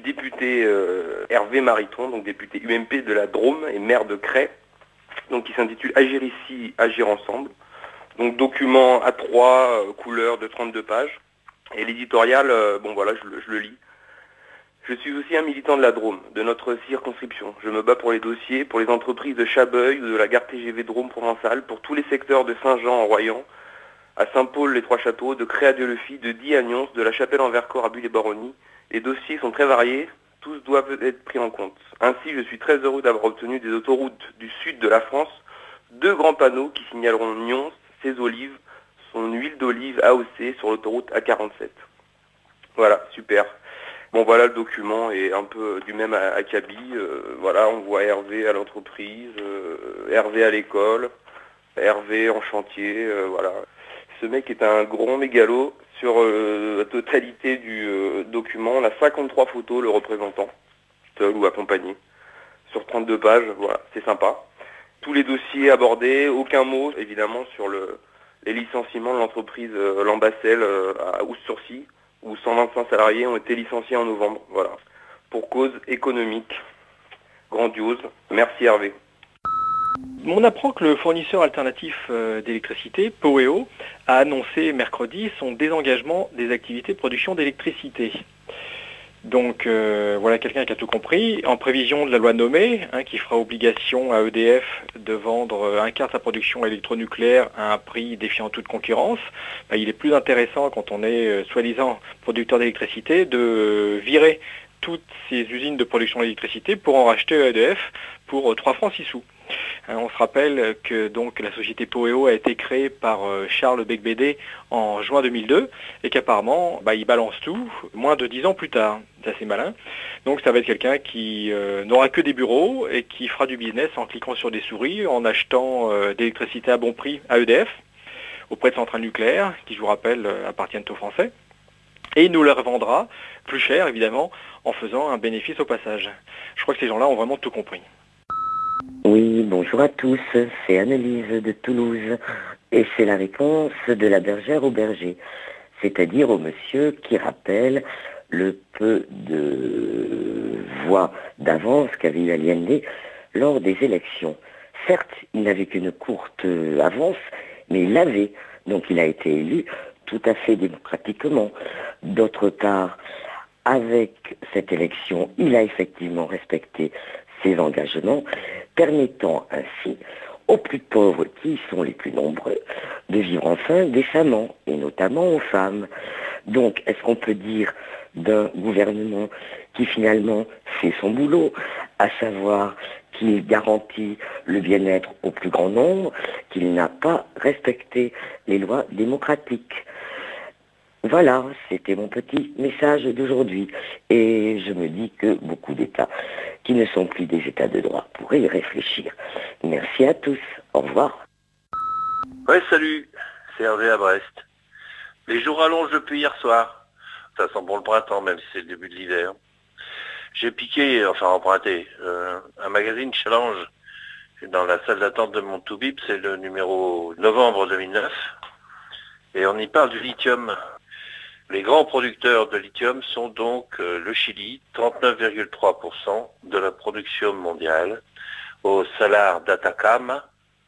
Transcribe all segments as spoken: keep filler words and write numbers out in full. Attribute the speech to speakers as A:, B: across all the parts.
A: député euh, Hervé Mariton, donc député U M P de la Drôme et maire de Cray, donc qui s'intitule Agir ici, agir ensemble. Donc document A trois, euh, couleur de trente-deux pages. Et l'éditorial, euh, bon voilà, je, je le lis. Je suis aussi un militant de la Drôme, de notre circonscription. Je me bats pour les dossiers, pour les entreprises de Chabeuil ou de la gare T G V Drôme provençale, pour tous les secteurs de Saint-Jean en Royan, à Saint-Paul les Trois-Châteaux, de Cré à Dieu-le-Fils, de Die à Nyons, de la Chapelle en Vercors à Bulle-et-Baronnie. Les dossiers sont très variés, tous doivent être pris en compte. Ainsi, je suis très heureux d'avoir obtenu des autoroutes du sud de la France deux grands panneaux qui signaleront Nyons, ses olives, son huile d'olive A O C sur l'autoroute A quarante-sept. Voilà, super. Bon voilà le document est un peu du même acabit. Euh, voilà, on voit Hervé à l'entreprise, euh, Hervé à l'école, Hervé en chantier, euh, voilà. Ce mec est un gros mégalo. Sur euh, la totalité du euh, document, on a cinquante-trois photos le représentant, seul ou accompagné. Sur trente-deux pages, voilà, c'est sympa. Tous les dossiers abordés, aucun mot évidemment sur le, les licenciements de l'entreprise euh, Lambacelle euh, à Oust-sur-Cie, où cent vingt-cinq salariés ont été licenciés en novembre, voilà, pour cause économique. Grandiose. Merci Hervé.
B: On apprend que le fournisseur alternatif d'électricité, Poweo, a annoncé mercredi son désengagement des activités de production d'électricité. Donc euh, voilà quelqu'un qui a tout compris. En prévision de la loi nommée, hein, qui fera obligation à E D F de vendre un quart de sa production électronucléaire à un prix défiant toute concurrence, bah, il est plus intéressant quand on est euh, soi-disant producteur d'électricité de virer toutes ces usines de production d'électricité pour en racheter à E D F pour trois francs six sous. On se rappelle que donc la société Poweo a été créée par Charles Becbédé en juin deux mille deux et qu'apparemment bah, il balance tout moins de dix ans plus tard. C'est assez malin. Donc ça va être quelqu'un qui euh, n'aura que des bureaux et qui fera du business en cliquant sur des souris, en achetant euh, d'électricité à bon prix à E D F auprès de centrales nucléaires qui, je vous rappelle, appartiennent aux Français. Et il nous les revendra plus cher, évidemment, en faisant un bénéfice au passage. Je crois que ces gens-là ont vraiment tout compris.
C: Oui, bonjour à tous, c'est Annelise de Toulouse, et c'est la réponse de la bergère au berger, c'est-à-dire au monsieur qui rappelle le peu de voix d'avance qu'avait eu Allende lors des élections. Certes, il n'avait qu'une courte avance, mais il l'avait, donc il a été élu tout à fait démocratiquement. D'autre part, avec cette élection, il a effectivement respecté ses engagements, permettant ainsi aux plus pauvres, qui sont les plus nombreux, de vivre enfin décemment, et notamment aux femmes. Donc, est-ce qu'on peut dire d'un gouvernement qui finalement fait son boulot, à savoir qu'il garantit le bien-être au plus grand nombre, qu'il n'a pas respecté les lois démocratiques? Voilà, c'était mon petit message d'aujourd'hui. Et je me dis que beaucoup d'États qui ne sont plus des États de droit pourraient y réfléchir. Merci à tous. Au revoir.
D: Ouais, salut. C'est Hervé à Brest. Les jours rallongent depuis hier soir. Ça sent bon le printemps, même si c'est le début de l'hiver. J'ai piqué, enfin emprunté, euh, un magazine Challenge dans la salle d'attente de mon Toubib. C'est le numéro novembre deux mille neuf. Et on y parle du lithium. Les grands producteurs de lithium sont donc euh, le Chili, trente-neuf virgule trois pour cent de la production mondiale, au Salar d'Atacama,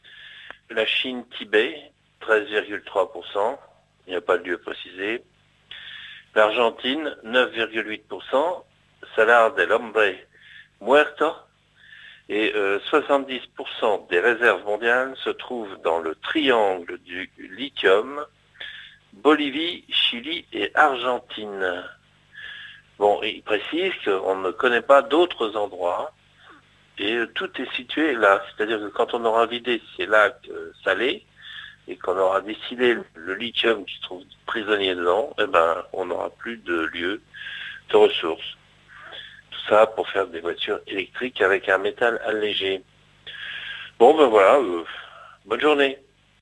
D: la Chine, Tibet, treize virgule trois pour cent, il n'y a pas de lieu précisé, l'Argentine, neuf virgule huit pour cent, Salar del Hombre Muerto, et euh, soixante-dix pour cent des réserves mondiales se trouvent dans le triangle du lithium, Bolivie, Chili et Argentine. Bon, il précise qu'on ne connaît pas d'autres endroits et tout est situé là. C'est-à-dire que quand on aura vidé ces lacs euh, salés et qu'on aura distillé le lithium qui se trouve prisonnier dedans, eh ben, on n'aura plus de lieu de ressources. Tout ça pour faire des voitures électriques avec un métal allégé. Bon, ben voilà, euh, bonne journée.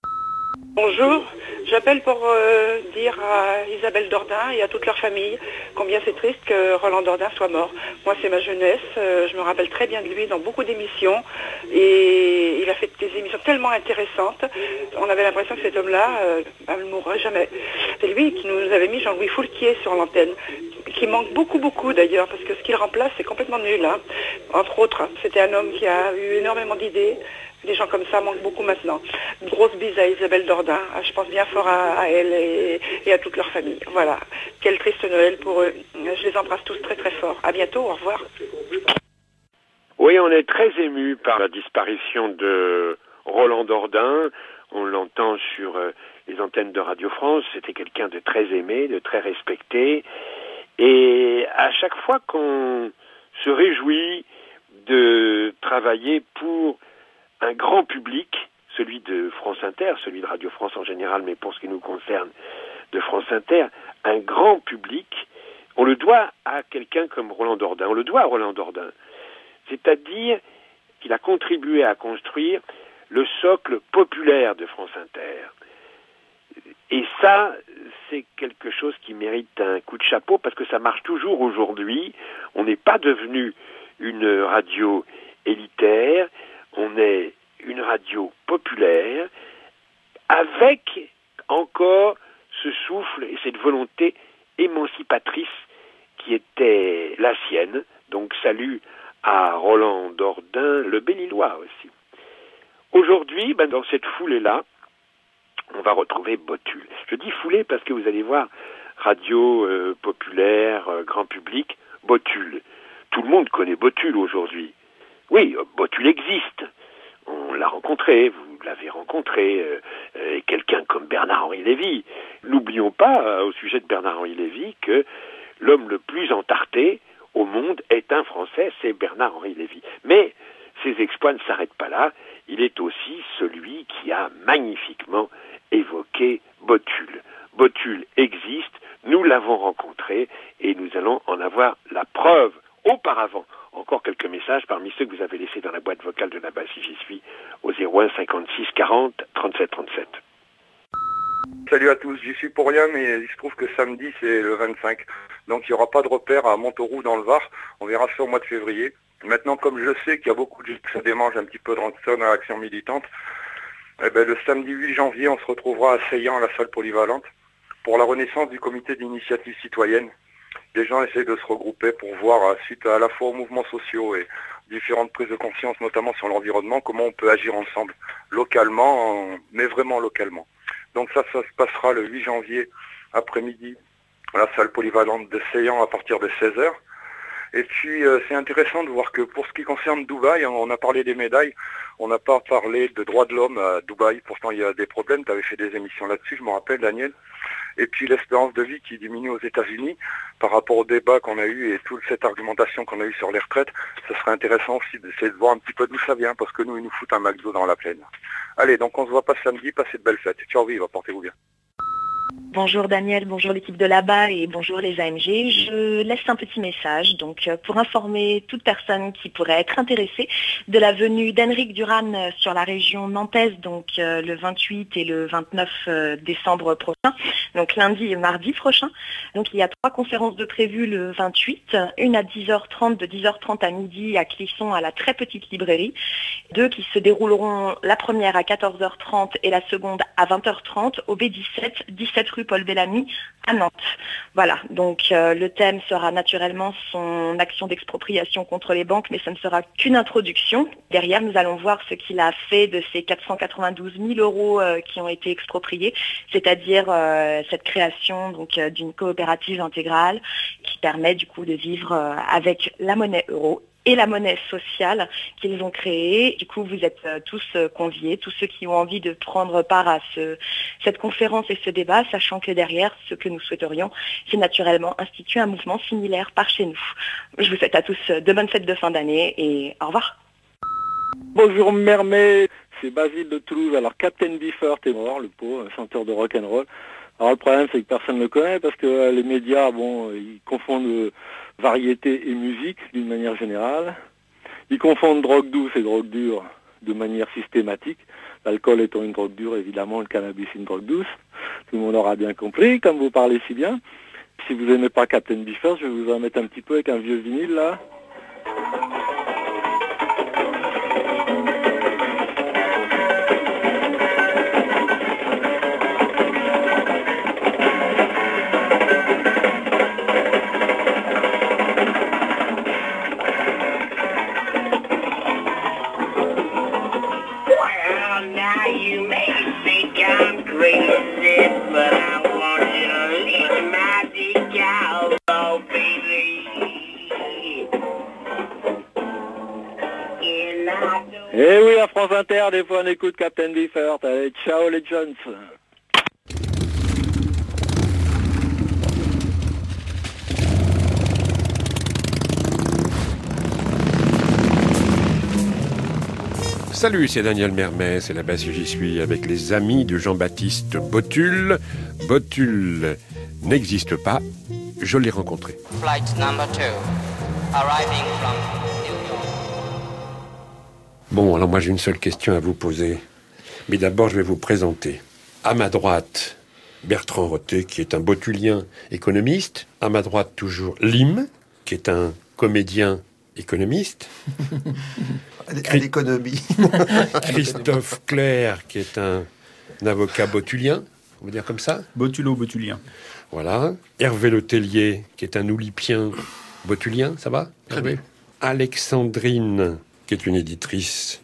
E: Bonjour, j'appelle pour euh, dire à Isabelle Dordain et à toute leur famille combien c'est triste que Roland Dordain soit mort. Moi c'est ma jeunesse, euh, je me rappelle très bien de lui dans beaucoup d'émissions et il a fait des émissions tellement intéressantes. On avait l'impression que cet homme-là euh, ne mourrait jamais. C'est lui qui nous avait mis Jean-Louis Foulquier sur l'antenne, qui manque beaucoup, beaucoup d'ailleurs, parce que ce qu'il remplace, c'est complètement nul. Hein. Entre autres, c'était un homme qui a eu énormément d'idées. Des gens comme ça manquent beaucoup maintenant. Une grosse bise à Isabelle Dordain. Je pense bien fort à, à elle et, et à toute leur famille. Voilà. Quel triste Noël pour eux. Je les embrasse tous très très fort. À bientôt, au revoir.
F: Oui, on est très ému par la disparition de Roland Dordain. On l'entend sur euh, les antennes de Radio France. C'était quelqu'un de très aimé, de très respecté. Et à chaque fois qu'on se réjouit de travailler pour un grand public, celui de France Inter, celui de Radio France en général, mais pour ce qui nous concerne de France Inter, un grand public, on le doit à quelqu'un comme Roland Dordain. On le doit à Roland Dordain. C'est-à-dire qu'il a contribué à construire le socle populaire de France Inter. Et ça, c'est quelque chose qui mérite un coup de chapeau parce que ça marche toujours aujourd'hui. On n'est pas devenu une radio élitaire, on est une radio populaire avec encore ce souffle et cette volonté émancipatrice qui était la sienne. Donc salut à Roland Dordain, le Belle-Îlois aussi. Aujourd'hui, ben, dans cette foulée-là, on va retrouver Botul. Je dis foulée parce que vous allez voir, radio euh, populaire, euh, grand public, Botul. Tout le monde connaît Botul aujourd'hui. Oui, Botul existe. On l'a rencontré, vous l'avez rencontré, euh, euh, quelqu'un comme Bernard-Henri Lévy. N'oublions pas, euh, au sujet de Bernard-Henri Lévy, que l'homme le plus entarté au monde est un Français, c'est Bernard-Henri Lévy. Mais ses exploits ne s'arrêtent pas là. Il est aussi celui qui a magnifiquement évoqué Botul. Botul existe, nous l'avons rencontré et nous allons en avoir la preuve. Auparavant, encore quelques messages parmi ceux que vous avez laissés dans la boîte vocale de là-bas si j'y suis au zéro un cinquante-six quarante trente-sept trente-sept.
A: Salut à tous, j'y suis pour rien, mais il se trouve que samedi c'est le vingt-cinq, donc il n'y aura pas de repère à Montauroux dans le Var, on verra ça au mois de février. Maintenant, comme je sais qu'il y a beaucoup de gens qui se démangent un petit peu dans l'action militante, eh ben, le samedi huit janvier, on se retrouvera à Seillan, à la salle polyvalente, pour la renaissance du comité d'initiative citoyenne. Les gens essaient de se regrouper pour voir, suite à la fois aux mouvements sociaux et différentes prises de conscience, notamment sur l'environnement, comment on peut agir ensemble, localement, mais vraiment localement. Donc ça, ça se passera le huit janvier après-midi à la salle polyvalente de Seillan à partir de seize heures. Et puis euh, c'est intéressant de voir que pour ce qui concerne Dubaï, on a parlé des médailles, on n'a pas parlé de droits de l'homme à Dubaï, pourtant il y a des problèmes, tu avais fait des émissions là-dessus, je me rappelle Daniel. Et puis l'espérance de vie qui diminue aux États-Unis par rapport au débat qu'on a eu et toute cette argumentation qu'on a eue sur les retraites, ce serait intéressant aussi d'essayer de voir un petit peu d'où ça vient, parce que nous, ils nous foutent un McDo dans la plaine. Allez, donc on se voit pas samedi, passez de belles fêtes. Ciao, vive, portez-vous bien.
G: Bonjour Daniel, bonjour l'équipe de là-bas et bonjour les A M G. Je laisse un petit message donc pour informer toute personne qui pourrait être intéressée de la venue d'Henrik Duran sur la région nantaise, donc le vingt-huit et le vingt-neuf décembre prochain, donc lundi et mardi prochain. Donc il y a trois conférences de prévues le vingt-huit, une à dix heures trente, de dix heures trente à midi à Clisson à la très petite librairie, deux qui se dérouleront la première à quatorze heures trente et la seconde à vingt heures trente au B dix-sept, dix-sept rue Paul Bellamy à Nantes. Voilà, donc euh, le thème sera naturellement son action d'expropriation contre les banques, mais ça ne sera qu'une introduction. Derrière, nous allons voir ce qu'il a fait de ces quatre cent quatre-vingt-douze mille euros euh, qui ont été expropriés, c'est-à-dire euh, cette création donc euh, d'une coopérative intégrale qui permet du coup de vivre euh, avec la monnaie euro et la monnaie sociale qu'ils ont créée. Du coup, vous êtes euh, tous euh, conviés, tous ceux qui ont envie de prendre part à ce, cette conférence et ce débat, sachant que derrière, ce que nous souhaiterions, c'est naturellement instituer un mouvement similaire par chez nous. Je vous souhaite à tous de bonnes fêtes de fin d'année et au revoir.
H: Bonjour Mermet, c'est Basile de Toulouse. Alors Captain Biffert est mort, le pauvre, chanteur de rock'n'roll. Alors le problème, c'est que personne ne le connaît parce que euh, les médias, bon, ils confondent euh, variété et musique d'une manière générale. Ils confondent drogue douce et drogue dure de manière systématique. L'alcool étant une drogue dure, évidemment, le cannabis une drogue douce. Tout le monde aura bien compris, comme vous parlez si bien. Si vous n'aimez pas Captain Biffert, je vais vous en mettre un petit peu avec un vieux vinyle là. Eh oui, à France Inter, des fois on écoute Captain Beefheart. Allez, ciao les Jones.
I: Salut, c'est Daniel Mermet, c'est là-bas si j'y suis avec les amis de Jean-Baptiste Botul. Botul n'existe pas, je l'ai rencontré.
J: Flight number two, arriving from New York.
I: Bon, alors moi j'ai une seule question à vous poser. Mais d'abord je vais vous présenter. À ma droite, Bertrand Roté, qui est un botulien économiste. À ma droite toujours Lim, qui est un comédien économiste.
K: À l'économie.
I: Christophe Clair, qui est un, un avocat botulien, on va dire comme ça.
L: Botulo-botulien.
I: Voilà. Hervé Letellier, qui est un oulipien botulien, ça va?
K: Très bien.
I: Alexandrine, qui est une éditrice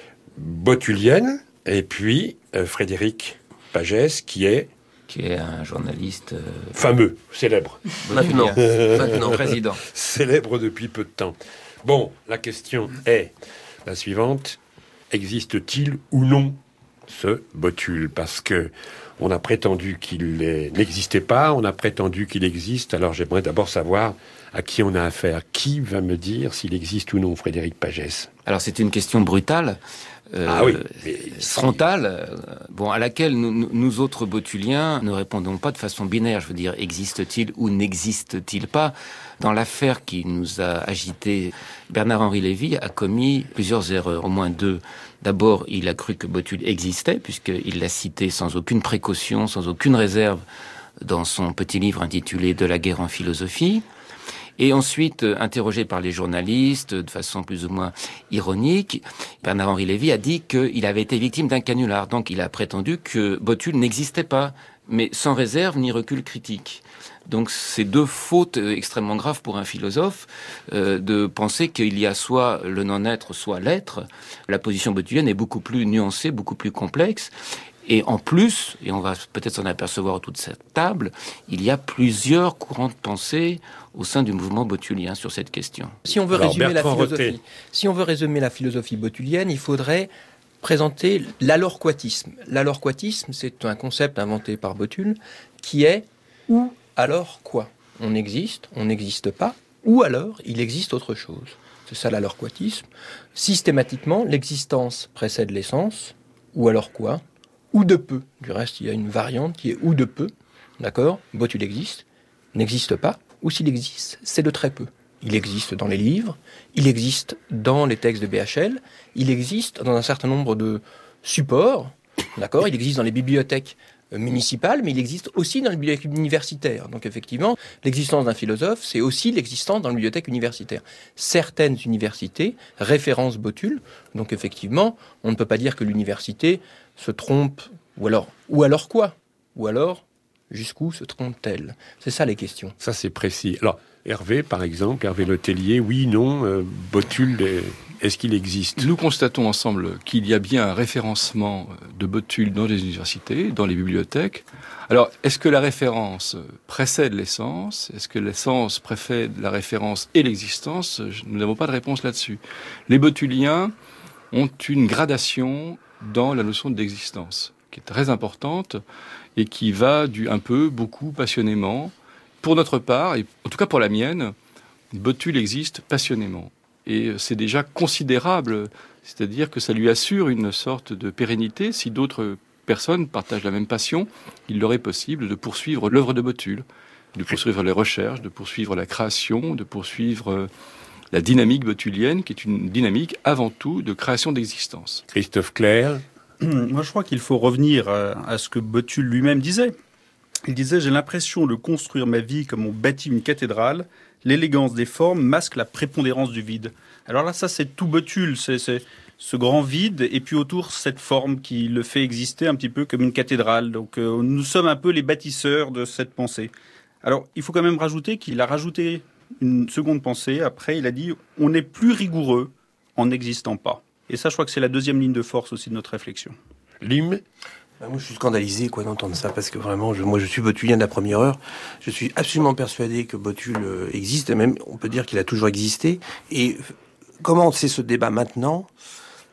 I: botulienne. Et puis euh, Frédéric Pagès, qui est...
M: Qui est un journaliste... Euh...
I: fameux, célèbre.
K: Maintenant, maintenant.
M: Président.
I: Célèbre depuis peu de temps. Bon, la question est la suivante. Existe-t-il ou non ce Botul? Parce que on a prétendu qu'il n'existait pas, on a prétendu qu'il existe. Alors j'aimerais d'abord savoir à qui on a affaire. Qui va me dire s'il existe ou non, Frédéric Pagès?
M: Alors c'est une question brutale. Euh,
I: ah oui,
M: frontale, euh, bon, à laquelle nous, nous autres botuliens ne répondons pas de façon binaire. Je veux dire, existe-t-il ou n'existe-t-il pas? Dans l'affaire qui nous a agité, Bernard-Henri Lévy a commis plusieurs erreurs, au moins deux. D'abord, il a cru que Botul existait, puisqu'il l'a cité sans aucune précaution, sans aucune réserve, dans son petit livre intitulé « De la guerre en philosophie ». Et ensuite, interrogé par les journalistes, de façon plus ou moins ironique, Bernard-Henri Lévy a dit qu'il avait été victime d'un canular. Donc il a prétendu que Botul n'existait pas, mais sans réserve ni recul critique. Donc c'est deux fautes extrêmement graves pour un philosophe, euh, de penser qu'il y a soit le non-être, soit l'être. La position botulienne est beaucoup plus nuancée, beaucoup plus complexe. Et en plus, et on va peut-être s'en apercevoir autour de cette table, il y a plusieurs courants de pensée au sein du mouvement botulien sur cette question.
N: Si on veut
I: Alors,
N: résumer la
I: Bertrand
N: philosophie,
I: Roté.
N: si on veut résumer la philosophie botulienne, il faudrait présenter l'alorquatisme. L'alorquatisme, c'est un concept inventé par Botul qui est ou alors quoi? On existe, on n'existe pas, ou alors il existe autre chose. C'est ça l'alorquatisme. Systématiquement, l'existence précède l'essence, ou alors quoi? Ou de peu. Du reste, il y a une variante qui est ou de peu. D'accord? Botul existe, n'existe pas, ou s'il existe, c'est de très peu. Il existe dans les livres, il existe dans les textes de B H L, il existe dans un certain nombre de supports. D'accord? Il existe dans les bibliothèques municipales, mais il existe aussi dans les bibliothèques universitaires. Donc effectivement, l'existence d'un philosophe, c'est aussi l'existence dans les bibliothèques universitaires. Certaines universités référencent Botul, donc effectivement, on ne peut pas dire que l'université se trompe, ou alors, ou alors quoi? Ou alors, jusqu'où se trompe-t-elle? C'est ça les questions.
I: Ça c'est précis. Alors, Hervé, par exemple, Hervé Letellier, oui, non, euh, Botul, est-ce qu'il existe?
L: Nous constatons ensemble qu'il y a bien un référencement de Botul dans les universités, dans les bibliothèques. Alors, est-ce que la référence précède l'essence? Est-ce que l'essence précède la référence et l'existence? Nous n'avons pas de réponse là-dessus. Les botuliens ont une gradation dans la notion d'existence, qui est très importante et qui va du un peu, beaucoup, passionnément. Pour notre part, et en tout cas pour la mienne, Botul existe passionnément. Et c'est déjà considérable, c'est-à-dire que ça lui assure une sorte de pérennité. Si d'autres personnes partagent la même passion, il leur est possible de poursuivre l'œuvre de Botul, de poursuivre les recherches, de poursuivre la création, de poursuivre la dynamique botulienne, qui est une dynamique avant tout de création d'existence.
I: Christophe Clair.
O: Moi, je crois qu'il faut revenir à ce que Botul lui-même disait. Il disait « J'ai l'impression de construire ma vie comme on bâtit une cathédrale. L'élégance des formes masque la prépondérance du vide. » Alors là, ça, c'est tout Botul, c'est, c'est ce grand vide, et puis autour, cette forme qui le fait exister un petit peu comme une cathédrale. Donc euh, nous sommes un peu les bâtisseurs de cette pensée. Alors, il faut quand même rajouter qu'il a rajouté une seconde pensée. Après, il a dit « On est plus rigoureux en n'existant pas. » Et ça, je crois que c'est la deuxième ligne de force aussi de notre réflexion.
I: Lim.
K: Bah moi, je suis scandalisé quoi d'entendre ça, parce que vraiment, je, moi, je suis botulien de la première heure. Je suis absolument persuadé que Botul euh, existe, et même, on peut dire qu'il a toujours existé. Et comment c'est ce débat maintenant?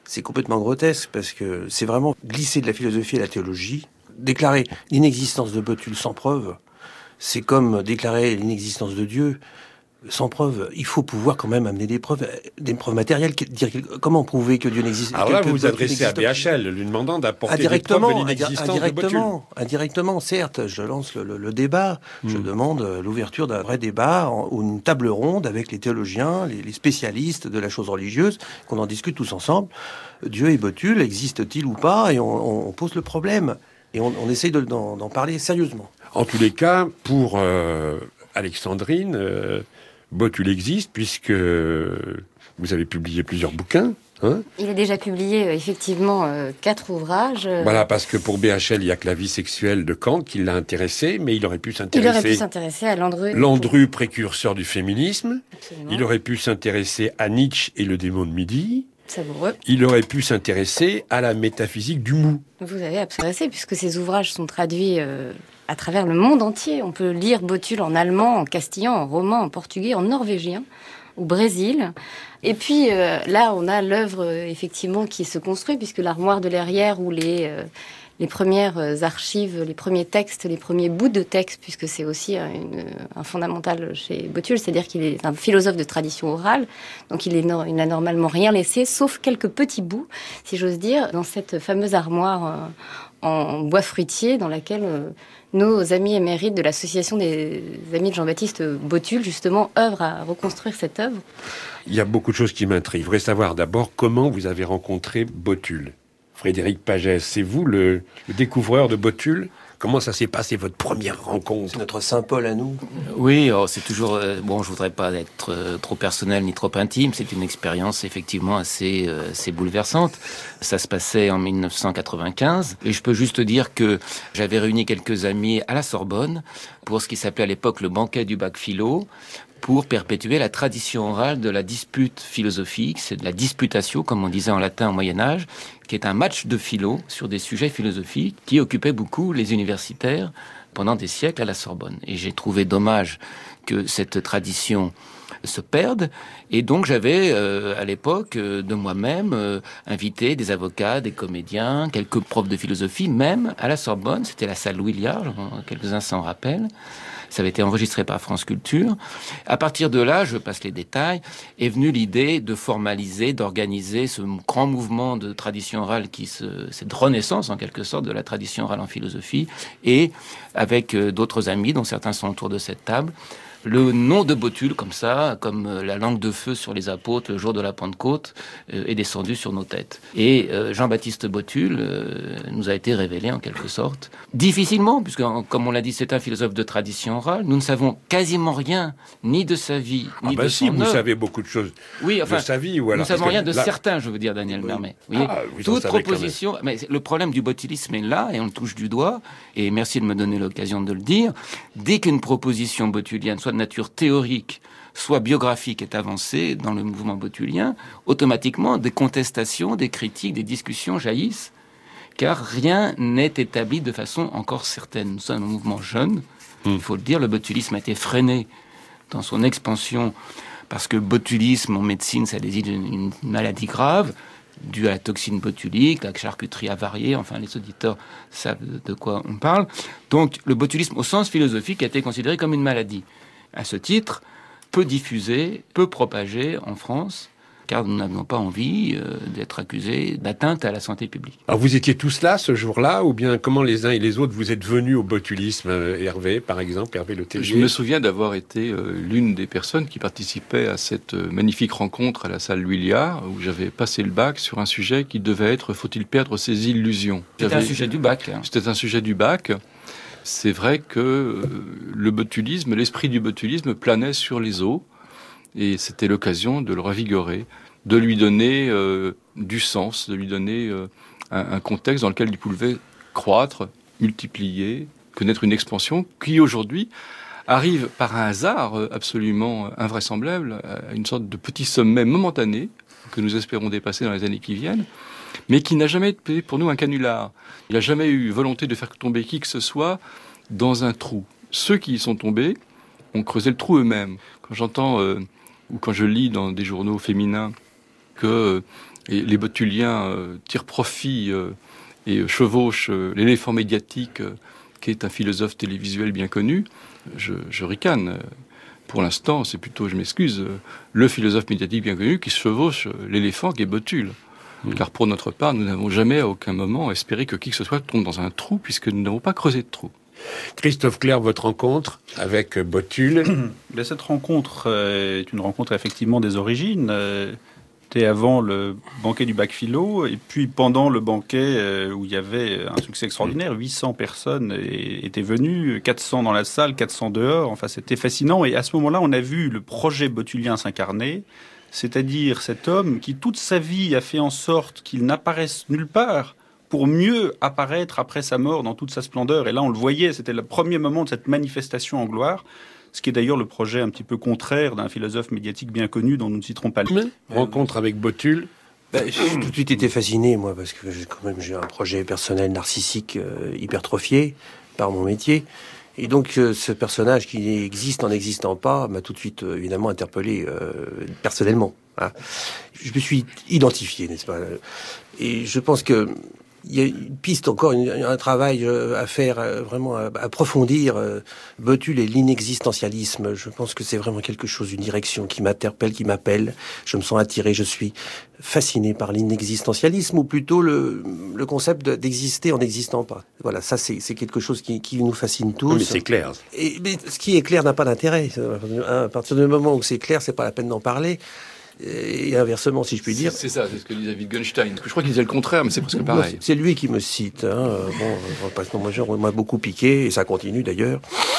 K: c'est complètement grotesque parce que c'est vraiment glisser de la philosophie à la théologie. Déclarer l'inexistence de Botul sans preuve, c'est comme déclarer l'inexistence de Dieu sans preuve. Il faut pouvoir quand même amener des preuves, des preuves matérielles. Dire comment prouver que Dieu n'existe pas.
I: Alors là, vous vous adressez à B H L, lui demandant d'apporter des preuves de l'inexistence de Botul.
K: Indirectement, certes, je lance le, le, le débat. Mmh. Je demande l'ouverture d'un vrai débat en, ou une table ronde avec les théologiens, les, les spécialistes de la chose religieuse, qu'on en discute tous ensemble. Dieu et Botul, existent-ils ou pas? Et on, on pose le problème. Et on, on essaye de, d'en, d'en parler sérieusement.
I: En tous les cas, pour euh, Alexandrine, euh, Botul existe puisque vous avez publié plusieurs bouquins. Hein,
P: il a déjà publié, euh, effectivement, euh, quatre ouvrages. Euh...
I: Voilà, parce que pour B H L, il n'y a que la vie sexuelle de Kant qui l'a intéressé, mais il aurait pu s'intéresser...
P: Il aurait pu s'intéresser à Landru.
I: Landru, précurseur du féminisme.
P: Absolument.
I: Il aurait pu s'intéresser à Nietzsche et le démon de midi.
P: Savoureux.
I: Il aurait pu s'intéresser à la métaphysique du mou.
P: Vous avez absolument raison, puisque ces ouvrages sont traduits euh, à travers le monde entier. On peut lire Botul en allemand, en castillan, en roman, en portugais, en norvégien, au Brésil. Et puis euh, là, on a l'œuvre euh, effectivement qui se construit, puisque l'armoire de Lerrière ou les... Euh, les premières archives, les premiers textes, les premiers bouts de texte, puisque c'est aussi une, un fondamental chez Botul, c'est-à-dire qu'il est un philosophe de tradition orale, donc il, est no- il n'a normalement rien laissé, sauf quelques petits bouts, si j'ose dire, dans cette fameuse armoire euh, en bois fruitier, dans laquelle euh, nos amis émérites de l'association des amis de Jean-Baptiste Botul, justement, œuvrent à reconstruire cette œuvre.
I: Il y a beaucoup de choses qui m'intriguent. Je voudrais savoir d'abord comment vous avez rencontré Botul. Frédéric Pagès, c'est vous le, le découvreur de Botul? Comment ça s'est passé, votre première rencontre?
K: C'est notre Saint-Paul à nous.
M: Oui, oh, c'est toujours... Euh, bon, je voudrais pas être euh, trop personnel ni trop intime. C'est une expérience effectivement assez, euh, assez bouleversante. Ça se passait en mille neuf cent quatre-vingt-quinze. Et je peux juste dire que j'avais réuni quelques amis à la Sorbonne pour ce qui s'appelait à l'époque le banquet du bac philo, pour perpétuer la tradition orale de la dispute philosophique, c'est de la disputatio, comme on disait en latin au Moyen-Âge, qui est un match de philo sur des sujets philosophiques qui occupait beaucoup les universitaires pendant des siècles à la Sorbonne. Et j'ai trouvé dommage que cette tradition se perde, et donc j'avais euh, à l'époque euh, de moi-même euh, invité des avocats, des comédiens, quelques profs de philosophie, même à la Sorbonne. C'était la salle Louis Liard, quelques-uns s'en rappellent. Ça avait été enregistré par France Culture. À partir de là, je passe les détails, est venue l'idée de formaliser, d'organiser ce grand mouvement de tradition orale, qui se, cette renaissance en quelque sorte de la tradition orale en philosophie, et avec euh, d'autres amis, dont certains sont autour de cette table, le nom de Botul, comme ça, comme la langue de feu sur les apôtres le jour de la Pentecôte, euh, est descendu sur nos têtes. Et euh, Jean-Baptiste Botul euh, nous a été révélé en quelque sorte. Difficilement, puisque, comme on l'a dit, c'est un philosophe de tradition orale. Nous ne savons quasiment rien, ni de sa vie,
I: ah
M: ni
I: bah
M: de
I: si,
M: son
I: vous
M: œuvre.
I: savez beaucoup de choses
M: oui, enfin,
I: de sa vie. Ou alors,
M: nous ne savons rien de
I: là...
M: certains, je veux dire, Daniel oui. Mermet. Vous voyez,
I: ah, vous
M: toute proposition... Mais le problème du botulisme est là, et on le touche du doigt, et merci de me donner l'occasion de le dire. Dès qu'une proposition botulienne, soit de nature théorique, soit biographique, est avancée dans le mouvement botulien, automatiquement des contestations, des critiques, des discussions jaillissent, car rien n'est établi de façon encore certaine. Nous sommes un mouvement jeune, mmh. il faut le dire, le botulisme a été freiné dans son expansion, parce que botulisme en médecine, ça désigne une, une maladie grave, due à la toxine botulique, la charcuterie avariée, enfin les auditeurs savent de quoi on parle. Donc le botulisme au sens philosophique a été considéré comme une maladie. À ce titre, peu diffusé, peu propagé en France, car nous n'avions pas envie euh, d'être accusés d'atteinte à la santé publique.
I: Alors vous étiez tous là ce jour-là, ou bien comment les uns et les autres vous êtes venus au botulisme, euh, Hervé par exemple, Hervé Le Tellier?
L: Je me souviens d'avoir été euh, l'une des personnes qui participait à cette euh, magnifique rencontre à la salle Louis Liard, où j'avais passé le bac sur un sujet qui devait être « Faut-il perdre ses illusions ?»
M: C'était un sujet du bac. Hein.
L: C'était un sujet du bac. C'est vrai que euh, le botulisme, l'esprit du botulisme planait sur les eaux, et c'était l'occasion de le revigorer, de lui donner euh, du sens, de lui donner euh, un, un contexte dans lequel il pouvait croître, multiplier, connaître une expansion qui aujourd'hui arrive par un hasard absolument invraisemblable à une sorte de petit sommet momentané que nous espérons dépasser dans les années qui viennent, mais qui n'a jamais été pour nous un canular. Il n'y a jamais eu volonté de faire tomber qui que ce soit dans un trou. Ceux qui y sont tombés ont creusé le trou eux-mêmes. Quand j'entends, euh, ou quand je lis dans des journaux féminins que euh, Et les botuliens euh, tirent profit euh, et chevauchent euh, l'éléphant médiatique, euh, qui est un philosophe télévisuel bien connu. Je, je ricane. Pour l'instant, c'est plutôt, je m'excuse, euh, le philosophe médiatique bien connu qui chevauche euh, l'éléphant qui est Botul. Mmh. Car pour notre part, nous n'avons jamais à aucun moment espéré que qui que ce soit tombe dans un trou, puisque nous n'avons pas creusé de trou.
I: Christophe Clair, votre rencontre avec Botul.
O: Cette rencontre euh, est une rencontre effectivement des origines. Euh, C'était avant le banquet du bac philo, et puis pendant le banquet euh, où il y avait un succès extraordinaire, huit cents personnes étaient venues, quatre cents dans la salle, quatre cents dehors. Enfin, c'était fascinant. Et à ce moment-là, on a vu le projet botulien s'incarner, c'est-à-dire cet homme qui toute sa vie a fait en sorte qu'il n'apparaisse nulle part, pour mieux apparaître après sa mort dans toute sa splendeur. Et là, on le voyait, c'était le premier moment de cette manifestation en gloire, ce qui est d'ailleurs le projet un petit peu contraire d'un philosophe médiatique bien connu dont nous ne citerons pas le nom.
I: Rencontre avec Botul.
K: Ben, j'ai tout de suite été fasciné, moi, parce que j'ai quand même j'ai un projet personnel narcissique euh, hypertrophié par mon métier. Et donc, euh, ce personnage qui existe en n'existant pas m'a tout de suite, euh, évidemment, interpellé euh, personnellement. Hein. Je me suis identifié, n'est-ce pas? Et je pense que il y a une piste encore, une, un travail à faire, vraiment à approfondir. Botul et l'inexistentialisme. Je pense que c'est vraiment quelque chose, une direction qui m'interpelle, qui m'appelle. Je me sens attiré, je suis fasciné par l'inexistentialisme, ou plutôt le, le concept d'exister en n'existant pas. Voilà, ça c'est, c'est quelque chose qui, qui nous fascine tous.
I: Oui, mais c'est clair.
K: Et, mais ce qui est clair n'a pas d'intérêt. À partir du moment où c'est clair, c'est pas la peine d'en parler. Et inversement, si je puis dire.
L: C'est, c'est ça, c'est ce que disait Wittgenstein. Je crois qu'il disait le contraire, mais c'est presque pareil.
K: C'est lui qui me cite. Hein. Bon, parce que moi, on m'a beaucoup piqué, et ça continue d'ailleurs.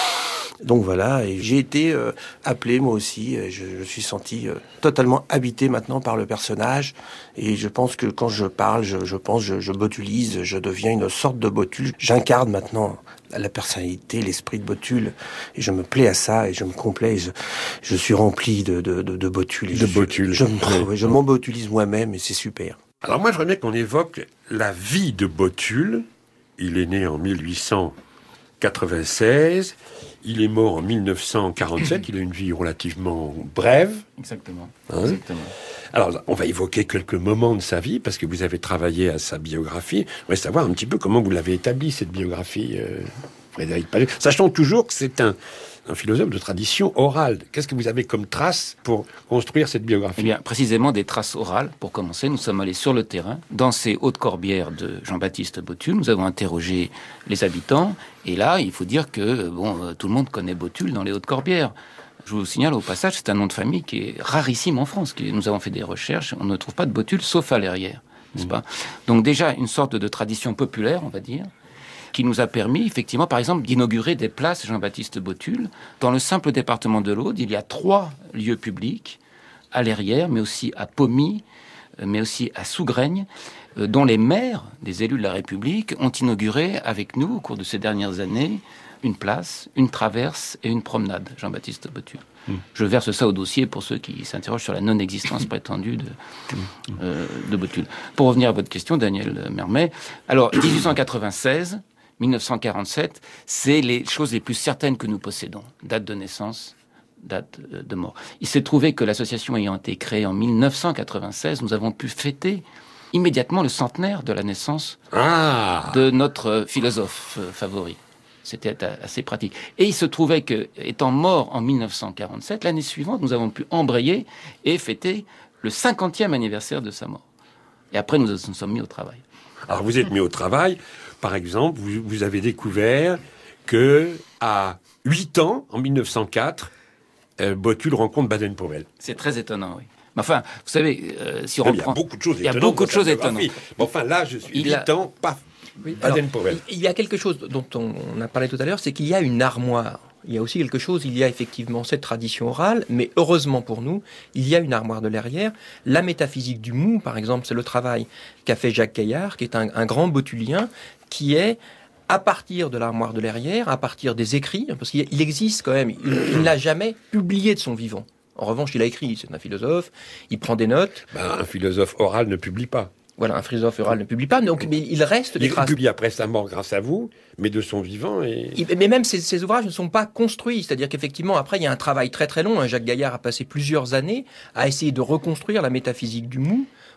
K: Donc voilà, et j'ai été euh, appelé moi aussi. Je, je suis senti euh, totalement habité maintenant par le personnage. Et je pense que quand je parle, je, je pense, je, je botulise, je deviens une sorte de Botul. J'incarne maintenant la personnalité, l'esprit de Botul, et je me plais à ça, et je me complais, et je, je suis rempli de, de, de, de Botul.
I: De Botul.
K: Je, je, je m'embotulise moi-même, et c'est super.
I: Alors moi, je voudrais bien qu'on évoque la vie de Botul. Il est né en mille huit cent quatre-vingt-seize, il est mort en mille neuf cent quarante-sept, il a une vie relativement brève.
M: Exactement.
I: Hein
M: Exactement.
I: Alors, on va évoquer quelques moments de sa vie, parce que vous avez travaillé à sa biographie. On va savoir un petit peu comment vous l'avez établie, cette biographie, euh, Frédéric Paget, sachant toujours que c'est un, un philosophe de tradition orale. Qu'est-ce que vous avez comme traces pour construire cette biographie?
M: Eh bien, précisément des traces orales. Pour commencer, nous sommes allés sur le terrain, dans ces Hautes-Corbières de Jean-Baptiste Botul. Nous avons interrogé les habitants. Et là, il faut dire que bon, tout le monde connaît Botul dans les Hautes-Corbières. Je vous signale au passage, c'est un nom de famille qui est rarissime en France. Nous avons fait des recherches, on ne trouve pas de Botul sauf à Lerrières, n'est-ce mmh. pas? Donc déjà, une sorte de tradition populaire, on va dire, qui nous a permis, effectivement, par exemple, d'inaugurer des places Jean-Baptiste Botul. Dans le simple département de l'Aude, il y a trois lieux publics, à Lerrières, mais aussi à Pommy, mais aussi à Sougraigne, dont les maires des élus de la République ont inauguré avec nous, au cours de ces dernières années, une place, une traverse et une promenade, Jean-Baptiste Botul. Mmh. Je verse ça au dossier pour ceux qui s'interrogent sur la non-existence prétendue de, euh, de Botul. Pour revenir à votre question, Daniel Mermet, alors, dix-huit cent quatre-vingt-seize, mille neuf cent quarante-sept, c'est les choses les plus certaines que nous possédons. Date de naissance, date de mort. Il s'est trouvé que l'association ayant été créée en mille neuf cent quatre-vingt-seize, nous avons pu fêter immédiatement le centenaire de la naissance ah. de notre philosophe favori. C'était assez pratique. Et il se trouvait que, étant mort en mille neuf cent quarante-sept, l'année suivante, nous avons pu embrayer et fêter le cinquantième anniversaire de sa mort. Et après, nous nous sommes mis au travail.
I: Alors, vous êtes mis au travail. Par exemple, vous, vous avez découvert que à huit ans, en mille neuf cent quatre, euh, Botul rencontre Baden-Powell.
M: C'est très étonnant, oui. Mais enfin, vous savez, euh, si on
I: reprend... Il y a beaucoup de choses
M: étonnantes.
I: Il
M: y a beaucoup de choses étonnantes.
I: Mais enfin, là, je suis huit a... ans, paf,
N: oui, alors, il y a quelque chose dont on, on a parlé tout à l'heure, c'est qu'il y a une armoire. Il y a aussi quelque chose, il y a effectivement cette tradition orale, mais heureusement pour nous, il y a une armoire de Lerrières. La métaphysique du mou, par exemple, c'est le travail qu'a fait Jacques Caillard, qui est un, un grand botulien, qui est, à partir de l'armoire de Lerrières, à partir des écrits, parce qu'il existe quand même, il, il n'a jamais publié de son vivant. En revanche, il a écrit, c'est un philosophe, il prend des notes.
I: Ben, un philosophe oral ne publie pas.
N: Voilà, un philosophe oral ne publie pas, donc mais il reste des
I: il
N: traces.
I: Il publie après sa mort grâce à vous, mais de son vivant. Et...
N: Mais même ces, ces ouvrages ne sont pas construits, c'est-à-dire qu'effectivement, après, il y a un travail très très long. Jacques Gaillard a passé plusieurs années à essayer de reconstruire la métaphysique du mou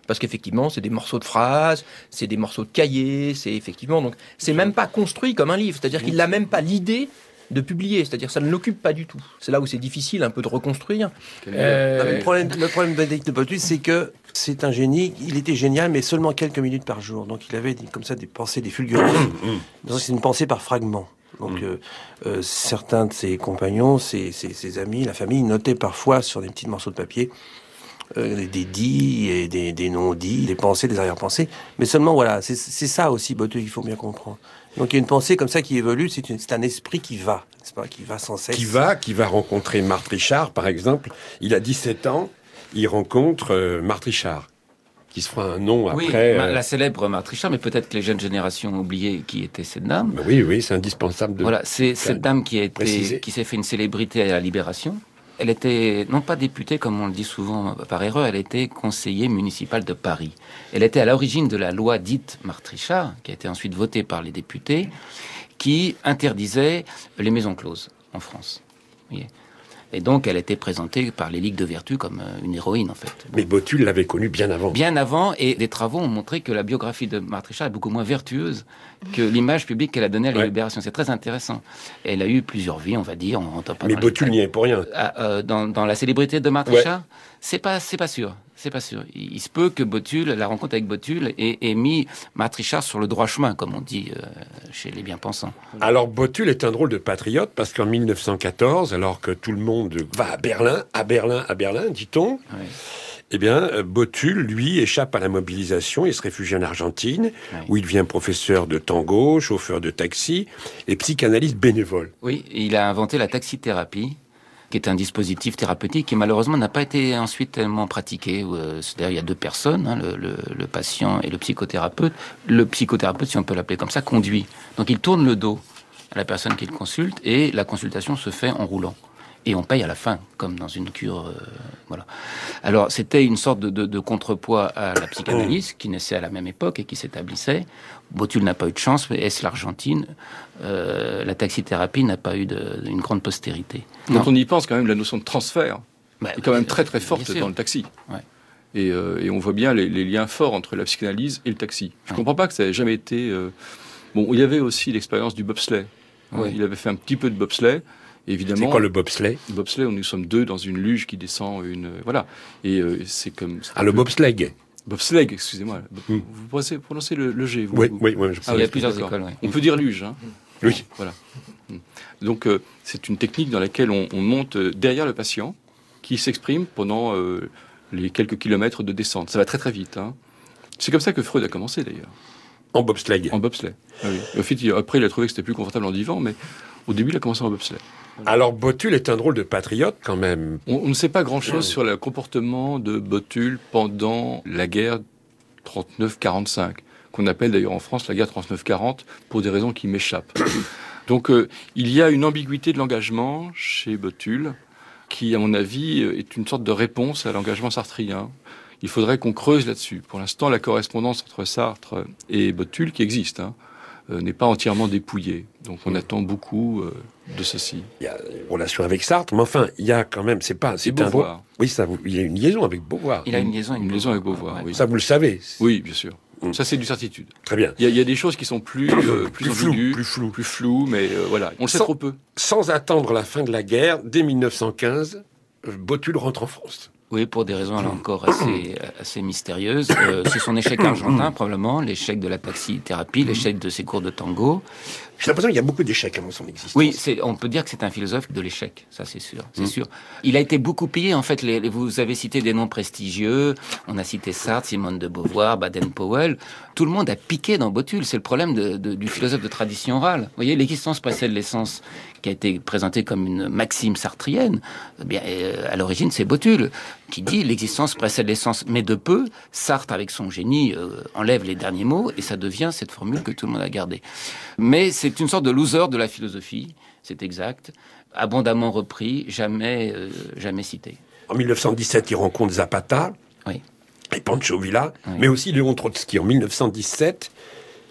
N: Parce qu'effectivement, c'est des morceaux de phrases, c'est des morceaux de cahiers, c'est effectivement... Donc, c'est même pas construit comme un livre. C'est-à-dire qu'il n'a même pas l'idée de publier. C'est-à-dire ça ne l'occupe pas du tout. C'est là où c'est difficile un peu de reconstruire.
K: Euh... Non, le problème, le problème de Botul, c'est que c'est un génie. Il était génial, mais seulement quelques minutes par jour. Donc, il avait des, comme ça des pensées, des fulgurances. Donc, c'est une pensée par fragments. Donc, mmh. euh, euh, certains de ses compagnons, ses, ses, ses amis, la famille, notaient parfois sur des petits morceaux de papier euh, des dits et des, des non-dits, des pensées, des arrière-pensées. Mais seulement, voilà, c'est, c'est ça aussi, Botul, il faut bien comprendre. Donc, il y a une pensée comme ça qui évolue, c'est, une, c'est un esprit qui va, n'est-ce pas, qui va sans cesse.
I: Qui va, qui va rencontrer Marthe Richard, par exemple. Il a dix-sept ans, il rencontre euh, Marthe Richard, qui se fera un nom
M: oui,
I: après...
M: Oui, euh... la célèbre Marthe Richard, mais peut-être que les jeunes générations ont oublié qui était cette dame.
I: Oui, oui, c'est indispensable de...
M: Voilà, c'est cette dame qui, a été, qui s'est fait une célébrité à la Libération. Elle était, non pas députée, comme on le dit souvent par erreur, elle était conseillère municipale de Paris. Elle était à l'origine de la loi dite Marthe Richard, qui a été ensuite votée par les députés, qui interdisait les maisons closes en France. Vous voyez ? Et donc, elle était présentée par les Ligues de Vertu comme une héroïne, en fait.
I: Mais Botul l'avait connue bien avant.
M: Bien avant, et des travaux ont montré que la biographie de Marthe Richard est beaucoup moins vertueuse que l'image publique qu'elle a donnée à la ouais. Libération. C'est très intéressant. Elle a eu plusieurs vies, on va dire. On, on
I: Mais Botul n'y est pour rien.
M: Ah, euh, dans, dans la célébrité de Marthe ouais. Richard, c'est pas, c'est pas sûr. C'est pas sûr. Il, il se peut que Botul, la rencontre avec Botul, ait, ait mis Marthe Richard sur le droit chemin, comme on dit euh, chez les bien-pensants.
I: Alors, Botul est un drôle de patriote, parce qu'en mille neuf cent quatorze, alors que tout le monde va à Berlin, à Berlin, à Berlin, dit-on, ouais. eh bien, Botul, lui, échappe à la mobilisation, il se réfugie en Argentine, ouais. où il devient professeur de tango, chauffeur de taxi, et psychanalyste bénévole.
M: Oui, il a inventé la taxithérapie, qui est un dispositif thérapeutique qui malheureusement n'a pas été ensuite tellement pratiqué. C'est-à-dire il y a deux personnes, hein, le, le, le patient et le psychothérapeute. Le psychothérapeute, si on peut l'appeler comme ça, conduit. Donc il tourne le dos à la personne qu'il consulte et la consultation se fait en roulant. Et on paye à la fin, comme dans une cure. Euh, voilà. Alors, c'était une sorte de, de, de contrepoids à la psychanalyse, qui naissait à la même époque et qui s'établissait. Botul n'a pas eu de chance, mais est-ce l'Argentine euh, La taxithérapie n'a pas eu de, une grande postérité.
L: Quand non. on y pense, quand même, la notion de transfert bah, est quand même très très forte
M: dans
L: le taxi.
M: Ouais.
L: Et, euh, et on voit bien les, les liens forts entre la psychanalyse et le taxi. Je ne ouais. comprends pas que ça ait jamais été... Euh... Bon, il y avait aussi l'expérience du bobsleigh. Ouais. Il avait fait un petit peu de bobsleigh. Évidemment,
I: c'est quoi le bobsleigh ?
L: Le bobsleigh, nous sommes deux dans une luge qui descend une... Euh, voilà. Et euh, c'est comme... C'est
I: ah, le peu... bobsleigh
L: Bobsleigh, excusez-moi. Mm. Vous prononcez, prononcez le, le G, vous,
I: oui,
L: vous...
I: oui, oui. Je
M: ah, il y a plusieurs écoles, oui.
L: On peut dire luge, hein.
I: Oui.
L: Voilà. Donc, euh, c'est une technique dans laquelle on, on monte derrière le patient, qui s'exprime pendant euh, les quelques kilomètres de descente. Ça va très très vite, hein. C'est comme ça que Freud a commencé, d'ailleurs.
I: En bobsleigh.
L: En bobsleigh. Ah, oui. En fait, il, après, il a trouvé que c'était plus confortable en divan, mais au début, il a commencé en bobsleigh.
I: Alors, Botul est un drôle de patriote, quand même.
L: On, on ne sait pas grand-chose sur le comportement de Botul pendant la guerre trente-neuf quarante-cinq, qu'on appelle d'ailleurs en France la guerre trente-neuf quarante, pour des raisons qui m'échappent. Donc, euh, il y a une ambiguïté de l'engagement chez Botul, qui, à mon avis, est une sorte de réponse à l'engagement sartrien. Il faudrait qu'on creuse là-dessus. Pour l'instant, la correspondance entre Sartre et Botul, qui existe, hein, euh, n'est pas entièrement dépouillée. Donc on mmh. attend beaucoup euh, de ceci.
I: Il y a une relation avec Sartre, mais enfin, il y a quand même, c'est pas...
L: C'est Beauvoir.
I: Un... Oui, ça, il y a une liaison avec Beauvoir.
M: Il a une liaison avec,
L: une liaison avec Beauvoir, ouais.
I: oui. Ça, vous le savez.
L: Oui, bien sûr. Mmh. Ça, c'est du certitude.
I: Très bien.
L: Il y a, il y a des choses qui sont plus, euh, plus,
I: plus
L: ambiguës,
I: flou, plus flou,
L: plus flou, mais euh, voilà, on le sait
I: sans,
L: trop peu.
I: Sans attendre la fin de la guerre, dès mille neuf cent quinze, Botul rentre en France.
M: Oui, pour des raisons là encore assez, assez mystérieuses. Euh, c'est son échec argentin, probablement, l'échec de la taxithérapie, l'échec de ses cours de tango.
I: J'ai l'impression qu'il y a beaucoup d'échecs avant son existence.
M: Oui, c'est, on peut dire que c'est un philosophe de l'échec, ça c'est sûr, c'est mmh. sûr. Il a été beaucoup pillé, en fait, les, vous avez cité des noms prestigieux, on a cité Sartre, Simone de Beauvoir, Baden-Powell, tout le monde a piqué dans Botul, c'est le problème de, de, du philosophe de tradition orale. Vous voyez, l'existence précède l'essence, qui a été présentée comme une maxime sartrienne, eh bien, euh, à l'origine c'est Botul, qui dit l'existence précède l'essence, mais de peu, Sartre avec son génie euh, enlève les derniers mots, et ça devient cette formule que tout le monde a gardée. Mais c'est C'est une sorte de loser de la philosophie, c'est exact, abondamment repris, jamais, euh, jamais cité.
I: En mille neuf cent dix-sept, il rencontre Zapata
M: oui.
I: et Pancho Villa,
M: oui.
I: mais aussi Léon Trotsky. En mille neuf cent dix-sept,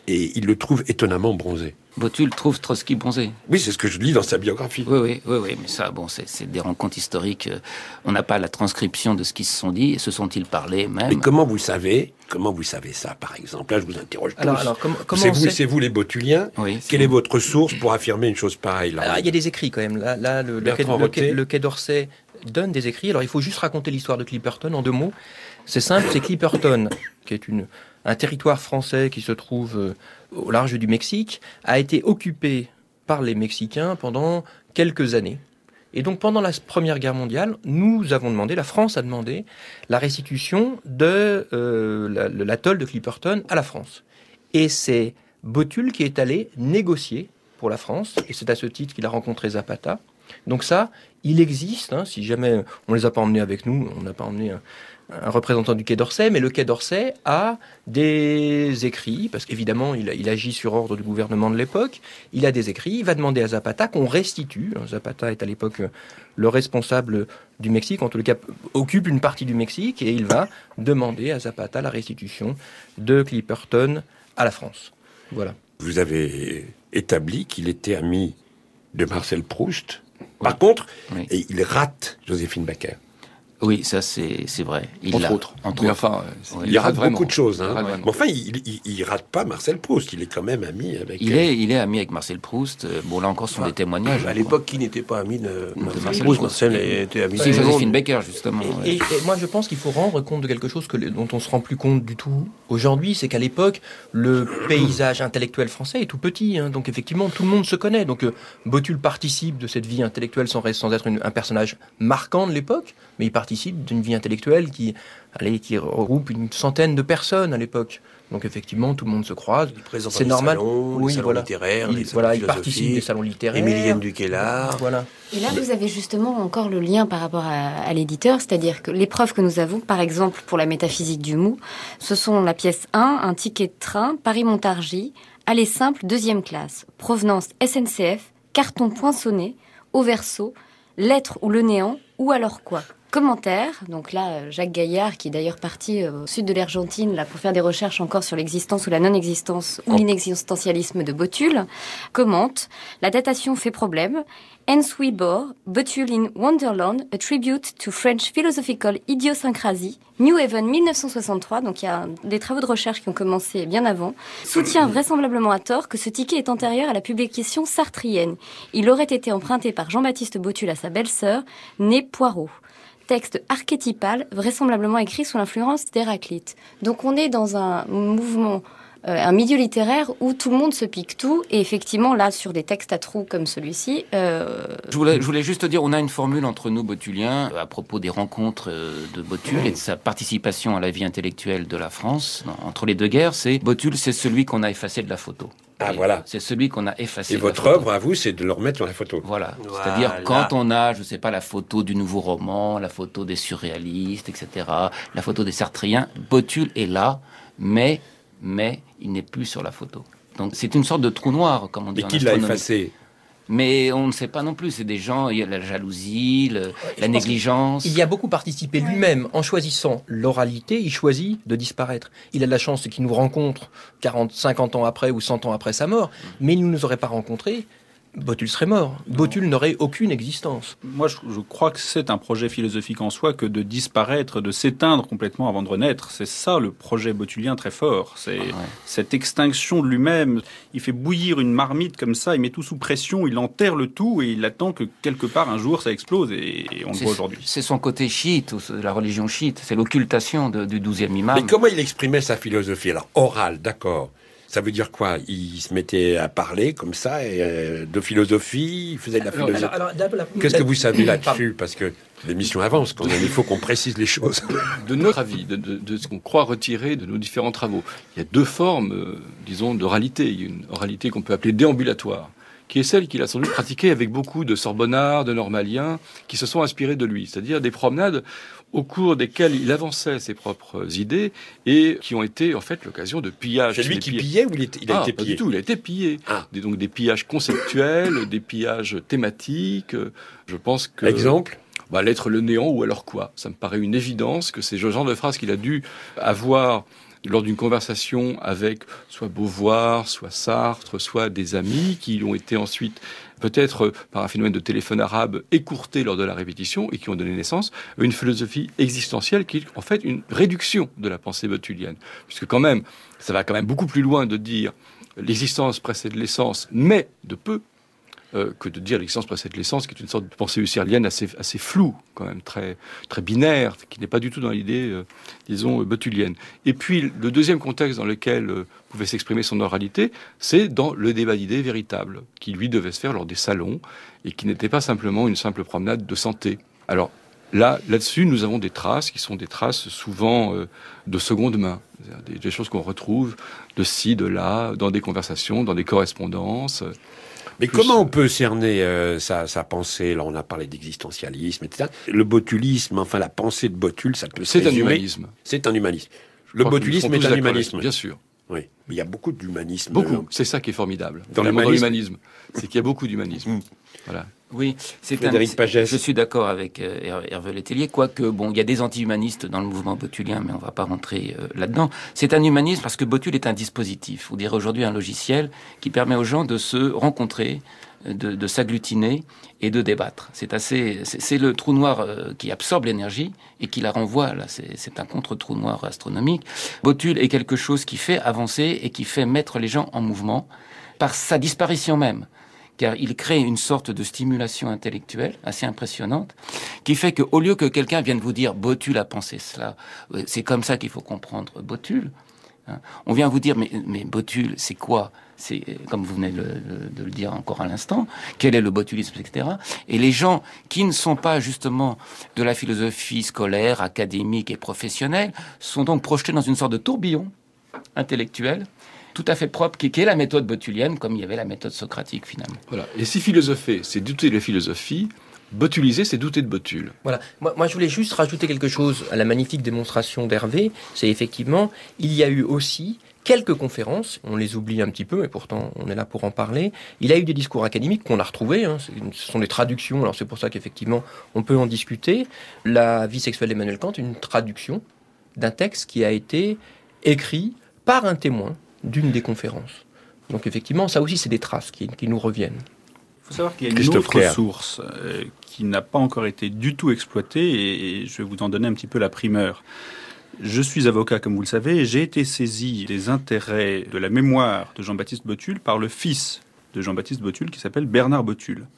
I: et il le trouve étonnamment bronzé.
M: Botul trouve Trotsky bronzé.
I: Oui, c'est ce que je lis dans sa biographie.
M: Oui, oui, oui, oui, mais ça, bon, c'est, c'est des rencontres historiques. On n'a pas la transcription de ce qu'ils se sont dit. Se sont-ils parlé même?
I: Mais comment vous savez, comment vous savez ça, par exemple? Là, je vous interroge tous.
N: Alors, alors, com- comment
I: c'est
N: on
I: vous,
N: sait...
I: c'est vous les botuliens.
M: Oui,
I: Quelle est votre source pour affirmer une chose pareille là?
N: Alors, il y a des écrits quand même. Là, là le, le, quai, le, quai, le Quai d'Orsay donne des écrits. Alors, il faut juste raconter l'histoire de Clipperton en deux mots. C'est simple, c'est Clipperton, qui est une, un territoire français qui se trouve euh, au large du Mexique, a été occupé par les Mexicains pendant quelques années. Et donc pendant la Première Guerre mondiale, nous avons demandé, la France a demandé, la restitution de euh, la, l'atoll de Clipperton à la France. Et c'est Botul qui est allé négocier pour la France, et c'est à ce titre qu'il a rencontré Zapata. Donc ça, il existe, hein, si jamais on ne les a pas emmenés avec nous, on n'a pas emmené un, un représentant du Quai d'Orsay, mais le Quai d'Orsay a des écrits, parce qu'évidemment, il, il agit sur ordre du gouvernement de l'époque, il a des écrits, il va demander à Zapata qu'on restitue. Zapata est à l'époque le responsable du Mexique, en tout cas occupe une partie du Mexique, et il va demander à Zapata la restitution de Clipperton à la France. Voilà.
I: Vous avez établi qu'il était ami de Marcel Proust. Par oui. contre, oui. Et il rate Joséphine Baker.
M: Oui, ça c'est, c'est vrai. Il
L: entre
M: l'a,
L: autres.
M: Entre
L: oui,
M: autres.
L: Enfin,
I: euh, il, il rate beaucoup de choses. Hein. Mais enfin, il, il, il rate pas Marcel Proust. Il est quand même ami avec...
M: Il est, il est ami avec Marcel Proust. Bon, là encore, ce sont ah, des témoignages.
K: À l'époque, qui n'était pas ami de, de Marcel, Marcel Proust, Marcel était ami de...
M: C'est Joséphine Baker, justement.
N: Et, et, et moi, je pense qu'il faut rendre compte de quelque chose que, dont on se rend plus compte du tout aujourd'hui, c'est qu'à l'époque, le paysage intellectuel français est tout petit. Hein, donc effectivement, tout le monde se connaît. Donc euh, Botul participe de cette vie intellectuelle sans, sans être une, un personnage marquant de l'époque, mais il participe d'une vie intellectuelle qui, allez, qui regroupe une centaine de personnes à l'époque. Donc effectivement, tout le monde se croise.
K: C'est normal. Salons, oui, les salons
N: voilà.
K: littéraires,
N: il,
K: les salons
N: voilà, il participe des salons littéraires.
K: Émilienne Duqueslar.
N: Voilà.
P: Et là, vous avez justement encore le lien par rapport à, à l'éditeur, c'est-à-dire que les preuves que nous avons, par exemple pour la métaphysique du mou, ce sont la pièce un, un ticket de train, Paris-Montargis, aller simple, deuxième classe, provenance S N C F, carton poinçonné, au verso, lettre ou le néant, ou alors quoi? Commentaire, donc là, Jacques Gaillard, qui est d'ailleurs parti au sud de l'Argentine là, pour faire des recherches encore sur l'existence ou la non-existence ou l'inexistentialisme de Botul, commente « La datation fait problème. Hence we bore Botul in Wonderland, a tribute to French philosophical idiosyncrasy, New Haven mille neuf cent soixante-trois », donc il y a des travaux de recherche qui ont commencé bien avant, soutient vraisemblablement à tort que ce ticket est antérieur à la publication sartrienne. Il aurait été emprunté par Jean-Baptiste Botul à sa belle-sœur, née Poirot. Texte archétypal, vraisemblablement écrit sous l'influence d'Héraclite. Donc on est dans un mouvement, euh, un milieu littéraire où tout le monde se pique tout, et effectivement là, sur des textes à trous comme celui-ci... Euh...
M: Je, voulais, je voulais juste dire, on a une formule entre nous, botuliens, à propos des rencontres de Botul et de sa participation à la vie intellectuelle de la France, entre les deux guerres, c'est Botul, c'est celui qu'on a effacé de la photo.
I: Ah, voilà.
M: C'est celui qu'on a effacé.
I: Et votre œuvre, à vous, c'est de le remettre sur la photo.
M: Voilà. voilà. C'est-à-dire, quand on a, je sais pas, la photo du nouveau roman, la photo des surréalistes, et cetera, la photo des sartriens, Botul est là, mais, mais, il n'est plus sur la photo. Donc, c'est une sorte de trou noir, comme on dit en astronomie.
I: Et qui l'a effacé?
M: Mais on ne sait pas non plus. C'est des gens, il y a la jalousie, le, la négligence.
N: Il y a beaucoup participé lui-même. En choisissant l'oralité, il choisit de disparaître. Il a de la chance, c'est qu'il nous rencontre quarante, cinquante ans après ou cent ans après sa mort. Mais il ne nous aurait pas rencontrés. Botul serait mort. Botul n'aurait aucune existence.
O: Moi, je, je crois que c'est un projet philosophique en soi que de disparaître, de s'éteindre complètement avant de renaître. C'est ça le projet botulien très fort. C'est ah ouais. cette extinction de lui-même. Il fait bouillir une marmite comme ça, il met tout sous pression, il enterre le tout et il attend que quelque part un jour ça explose et, et on le voit aujourd'hui.
M: C'est son côté chiite, la religion chiite. C'est l'occultation de, du douzième imam.
I: Mais comment il exprimait sa philosophie? Alors, orale, d'accord. Ça veut dire quoi? Il se mettait à parler comme ça, et, euh, de philosophie, il faisait de la philosophie. Alors, alors, alors, Qu'est-ce que vous savez là-dessus? Parce que l'émission avance quand même, il faut qu'on précise les choses.
L: De notre avis, de, de, de ce qu'on croit retirer de nos différents travaux, il y a deux formes, euh, disons, d'oralité. Il y a une oralité qu'on peut appeler déambulatoire, qui est celle qu'il a sans doute pratiquée avec beaucoup de Sorbonnards, de Normaliens, qui se sont inspirés de lui. C'est-à-dire des promenades au cours desquelles il avançait ses propres idées et qui ont été en fait l'occasion de pillages.
I: C'est lui qui pillait ou il, était, il a
L: ah,
I: été
L: pillé? Pas du tout, il a été pillé. Ah. Des, donc des pillages conceptuels, des pillages thématiques. Je pense que...
I: Exemple ?
L: Bah, l'être le néant ou alors quoi? Ça me paraît une évidence que c'est ce genre de phrase qu'il a dû avoir lors d'une conversation avec soit Beauvoir, soit Sartre, soit des amis qui ont été ensuite, peut-être par un phénomène de téléphone arabe, écourtés lors de la répétition et qui ont donné naissance à une philosophie existentielle qui est en fait une réduction de la pensée botulienne. Puisque quand même, ça va quand même beaucoup plus loin de dire l'existence précède l'essence, mais de peu, Euh, que de dire l'existence précède l'essence, qui est une sorte de pensée husserlienne assez, assez floue, quand même, très, très binaire, qui n'est pas du tout dans l'idée, euh, disons, botulienne. Et puis, le deuxième contexte dans lequel euh, pouvait s'exprimer son oralité, c'est dans le débat d'idées véritable, qui lui devait se faire lors des salons, et qui n'était pas simplement une simple promenade de santé. Alors, là, là-dessus, nous avons des traces, qui sont des traces souvent euh, de seconde main, des, des choses qu'on retrouve de ci, de là, dans des conversations, dans des correspondances.
I: Mais plus, comment on peut cerner euh, sa, sa pensée? Là, on a parlé d'existentialisme, et cetera. Le botulisme, enfin la pensée de Botul, ça peut se
L: C'est
I: résumer.
L: un humanisme.
I: C'est un humanisme. Le botulisme est un humanisme.
L: Bien sûr.
I: Oui, mais il y a beaucoup d'humanisme.
L: Beaucoup. C'est ça qui est formidable.
I: Dans
L: l'humanisme, c'est qu'il y a beaucoup d'humanisme. Mmh. Voilà.
M: Oui, c'est
I: un,
M: je suis d'accord avec euh, Hervé Letellier, quoique, bon, il y a des anti-humanistes dans le mouvement botulien, mais on ne va pas rentrer euh, là-dedans. C'est un humanisme parce que Botul est un dispositif, on dirait aujourd'hui un logiciel qui permet aux gens de se rencontrer, de, de s'agglutiner et de débattre. C'est assez, c'est, c'est le trou noir euh, qui absorbe l'énergie et qui la renvoie, là. C'est, c'est un contre-trou noir astronomique. Botul est quelque chose qui fait avancer et qui fait mettre les gens en mouvement par sa disparition même. Car il crée une sorte de stimulation intellectuelle assez impressionnante, qui fait qu'au lieu que quelqu'un vienne vous dire « Botul a pensé cela, c'est comme ça qu'il faut comprendre Botul hein, », on vient vous dire « Mais, mais Botul, c'est quoi ?» C'est, comme vous venez de, de, de le dire encore à l'instant, quel est le botulisme, et cetera. Et les gens qui ne sont pas justement de la philosophie scolaire, académique et professionnelle sont donc projetés dans une sorte de tourbillon intellectuel tout à fait propre, qui, qui est la méthode botulienne, comme il y avait la méthode socratique, finalement.
L: Voilà. Et si philosopher, c'est douter de la philosophie, botuliser, c'est douter de Botul.
N: Voilà. Moi, moi, je voulais juste rajouter quelque chose à la magnifique démonstration d'Hervé. C'est effectivement, il y a eu aussi quelques conférences, on les oublie un petit peu, mais pourtant on est là pour en parler. Il y a eu des discours académiques qu'on a retrouvés, hein. Ce sont des traductions, alors c'est pour ça qu'effectivement on peut en discuter. La vie sexuelle d'Emmanuel Kant, une traduction d'un texte qui a été écrit par un témoin d'une des conférences. Donc effectivement, ça aussi, c'est des traces qui, qui nous reviennent.
O: Il faut savoir qu'il y a une autre Claire. source euh, qui n'a pas encore été du tout exploitée, et, et je vais vous en donner un petit peu la primeur. Je suis avocat, comme vous le savez, et j'ai été saisi des intérêts de la mémoire de Jean-Baptiste Botul par le fils de Jean-Baptiste Botul, qui s'appelle Bernard Botul.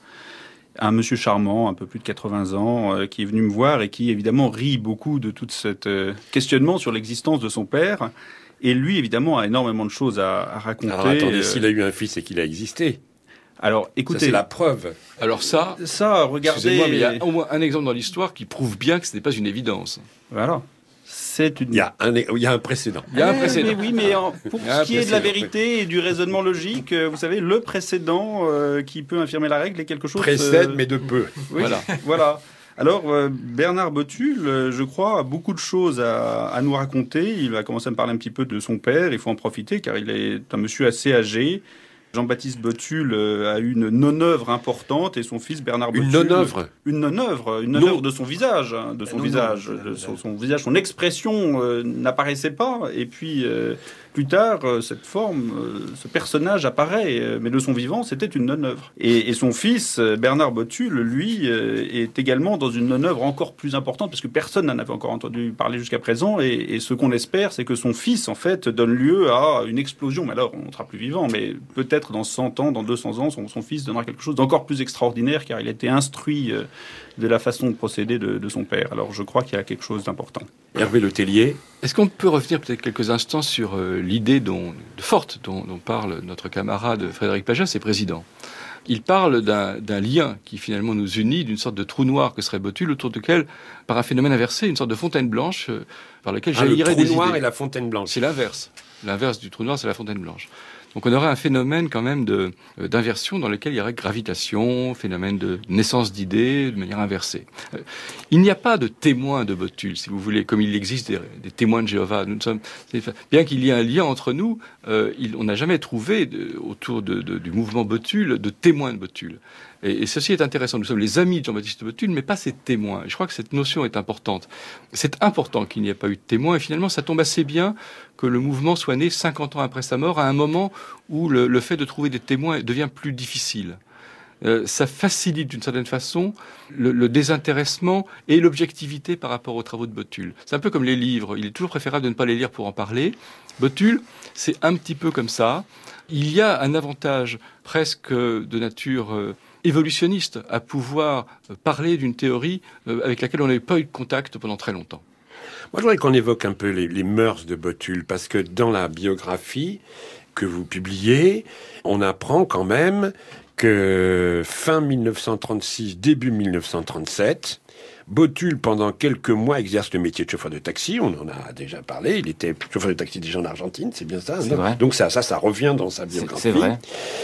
O: Un monsieur charmant, un peu plus de quatre-vingts ans, euh, qui est venu me voir et qui, évidemment, rit beaucoup de tout ce euh, questionnement sur l'existence de son père. Et lui, évidemment, a énormément de choses à, à raconter.
I: Alors attendez,
O: euh...
I: s'il a eu un fils, c'est qu'il a existé.
O: Alors, écoutez...
I: Ça, c'est la preuve.
L: Alors ça...
O: Ça, regardez...
L: Excusez-moi, mais il y a au moins un exemple dans l'histoire qui prouve bien que ce n'est pas une évidence.
O: Voilà. C'est une...
I: Il y a un, il y a un précédent.
L: Il y a un précédent.
O: Mais oui, mais en, pour ce qui est de la vérité et du raisonnement logique, vous savez, le précédent euh, qui peut infirmer la règle est quelque chose...
I: Précède,
O: euh...
I: mais de peu.
O: Oui, voilà. Voilà. Alors, euh, Bernard Botul, euh, je crois, a beaucoup de choses à, à nous raconter. Il va commencer à me parler un petit peu de son père. Il faut en profiter, car il est un monsieur assez âgé. Jean-Baptiste Botul euh, a eu une non-œuvre importante, et son fils Bernard Botul...
I: Une non-œuvre
O: Une non-œuvre, une non-œuvre de son visage, hein, de son non, visage, non, de son, son visage, son expression euh, n'apparaissait pas. Et puis, euh, plus tard, euh, cette forme, euh, ce personnage apparaît, euh, mais de son vivant, c'était une non-œuvre. Et, et son fils, euh, Bernard Botul, lui, euh, est également dans une non-œuvre encore plus importante, parce que personne n'en avait encore entendu parler jusqu'à présent, et, et ce qu'on espère, c'est que son fils, en fait, donne lieu à une explosion. Mais alors, on ne sera plus vivant, mais peut-être dans cent ans, dans deux cents ans, son, son fils donnera quelque chose d'encore plus extraordinaire, car il a été instruit euh, de la façon de procéder de, de son père. Alors je crois qu'il y a quelque chose d'important.
I: Hervé Letellier.
L: Est-ce qu'on peut revenir peut-être quelques instants sur euh, l'idée dont, de forte dont, dont parle notre camarade Frédéric Pagès, et président. Il parle d'un, d'un lien qui finalement nous unit, d'une sorte de trou noir que serait Botul, autour duquel, par un phénomène inversé, une sorte de fontaine blanche euh, par laquelle
I: ah,
L: jaillirait des idées.
I: Le trou noir et la fontaine blanche.
L: C'est l'inverse. L'inverse du trou noir, c'est la fontaine blanche. Donc on aurait un phénomène quand même de, euh, d'inversion dans lequel il y aurait gravitation, phénomène de naissance d'idées de manière inversée. Euh, il n'y a pas de témoins de Botul, si vous voulez, comme il existe des, des témoins de Jéhovah. Nous sommes, bien qu'il y ait un lien entre nous, euh, il, on n'a jamais trouvé de, autour de, de, du mouvement Botul de témoins de Botul. Et, et ceci est intéressant. Nous sommes les amis de Jean-Baptiste Botul, mais pas ses témoins. Et je crois que cette notion est importante. C'est important qu'il n'y ait pas eu de témoins, et finalement, ça tombe assez bien que le mouvement soit né cinquante ans après sa mort, à un moment où le, le fait de trouver des témoins devient plus difficile. Euh, ça facilite d'une certaine façon le, le désintéressement et l'objectivité par rapport aux travaux de Botul. C'est un peu comme les livres. Il est toujours préférable de ne pas les lire pour en parler. Botul, c'est un petit peu comme ça. Il y a un avantage presque de nature euh, évolutionniste à pouvoir euh, parler d'une théorie euh, avec laquelle on n'avait pas eu de contact pendant très longtemps.
I: Moi, je voudrais qu'on évoque un peu les, les mœurs de Botul, parce que dans la biographie que vous publiez, on apprend quand même que fin mille neuf cent trente-six, début mille neuf cent trente-sept, Botul, pendant quelques mois, exerce le métier de chauffeur de taxi. On en a déjà parlé. Il était chauffeur de taxi déjà en Argentine, c'est bien ça.
M: C'est vrai.
I: Donc ça, ça, ça revient dans sa biographie.
M: C'est, c'est vrai.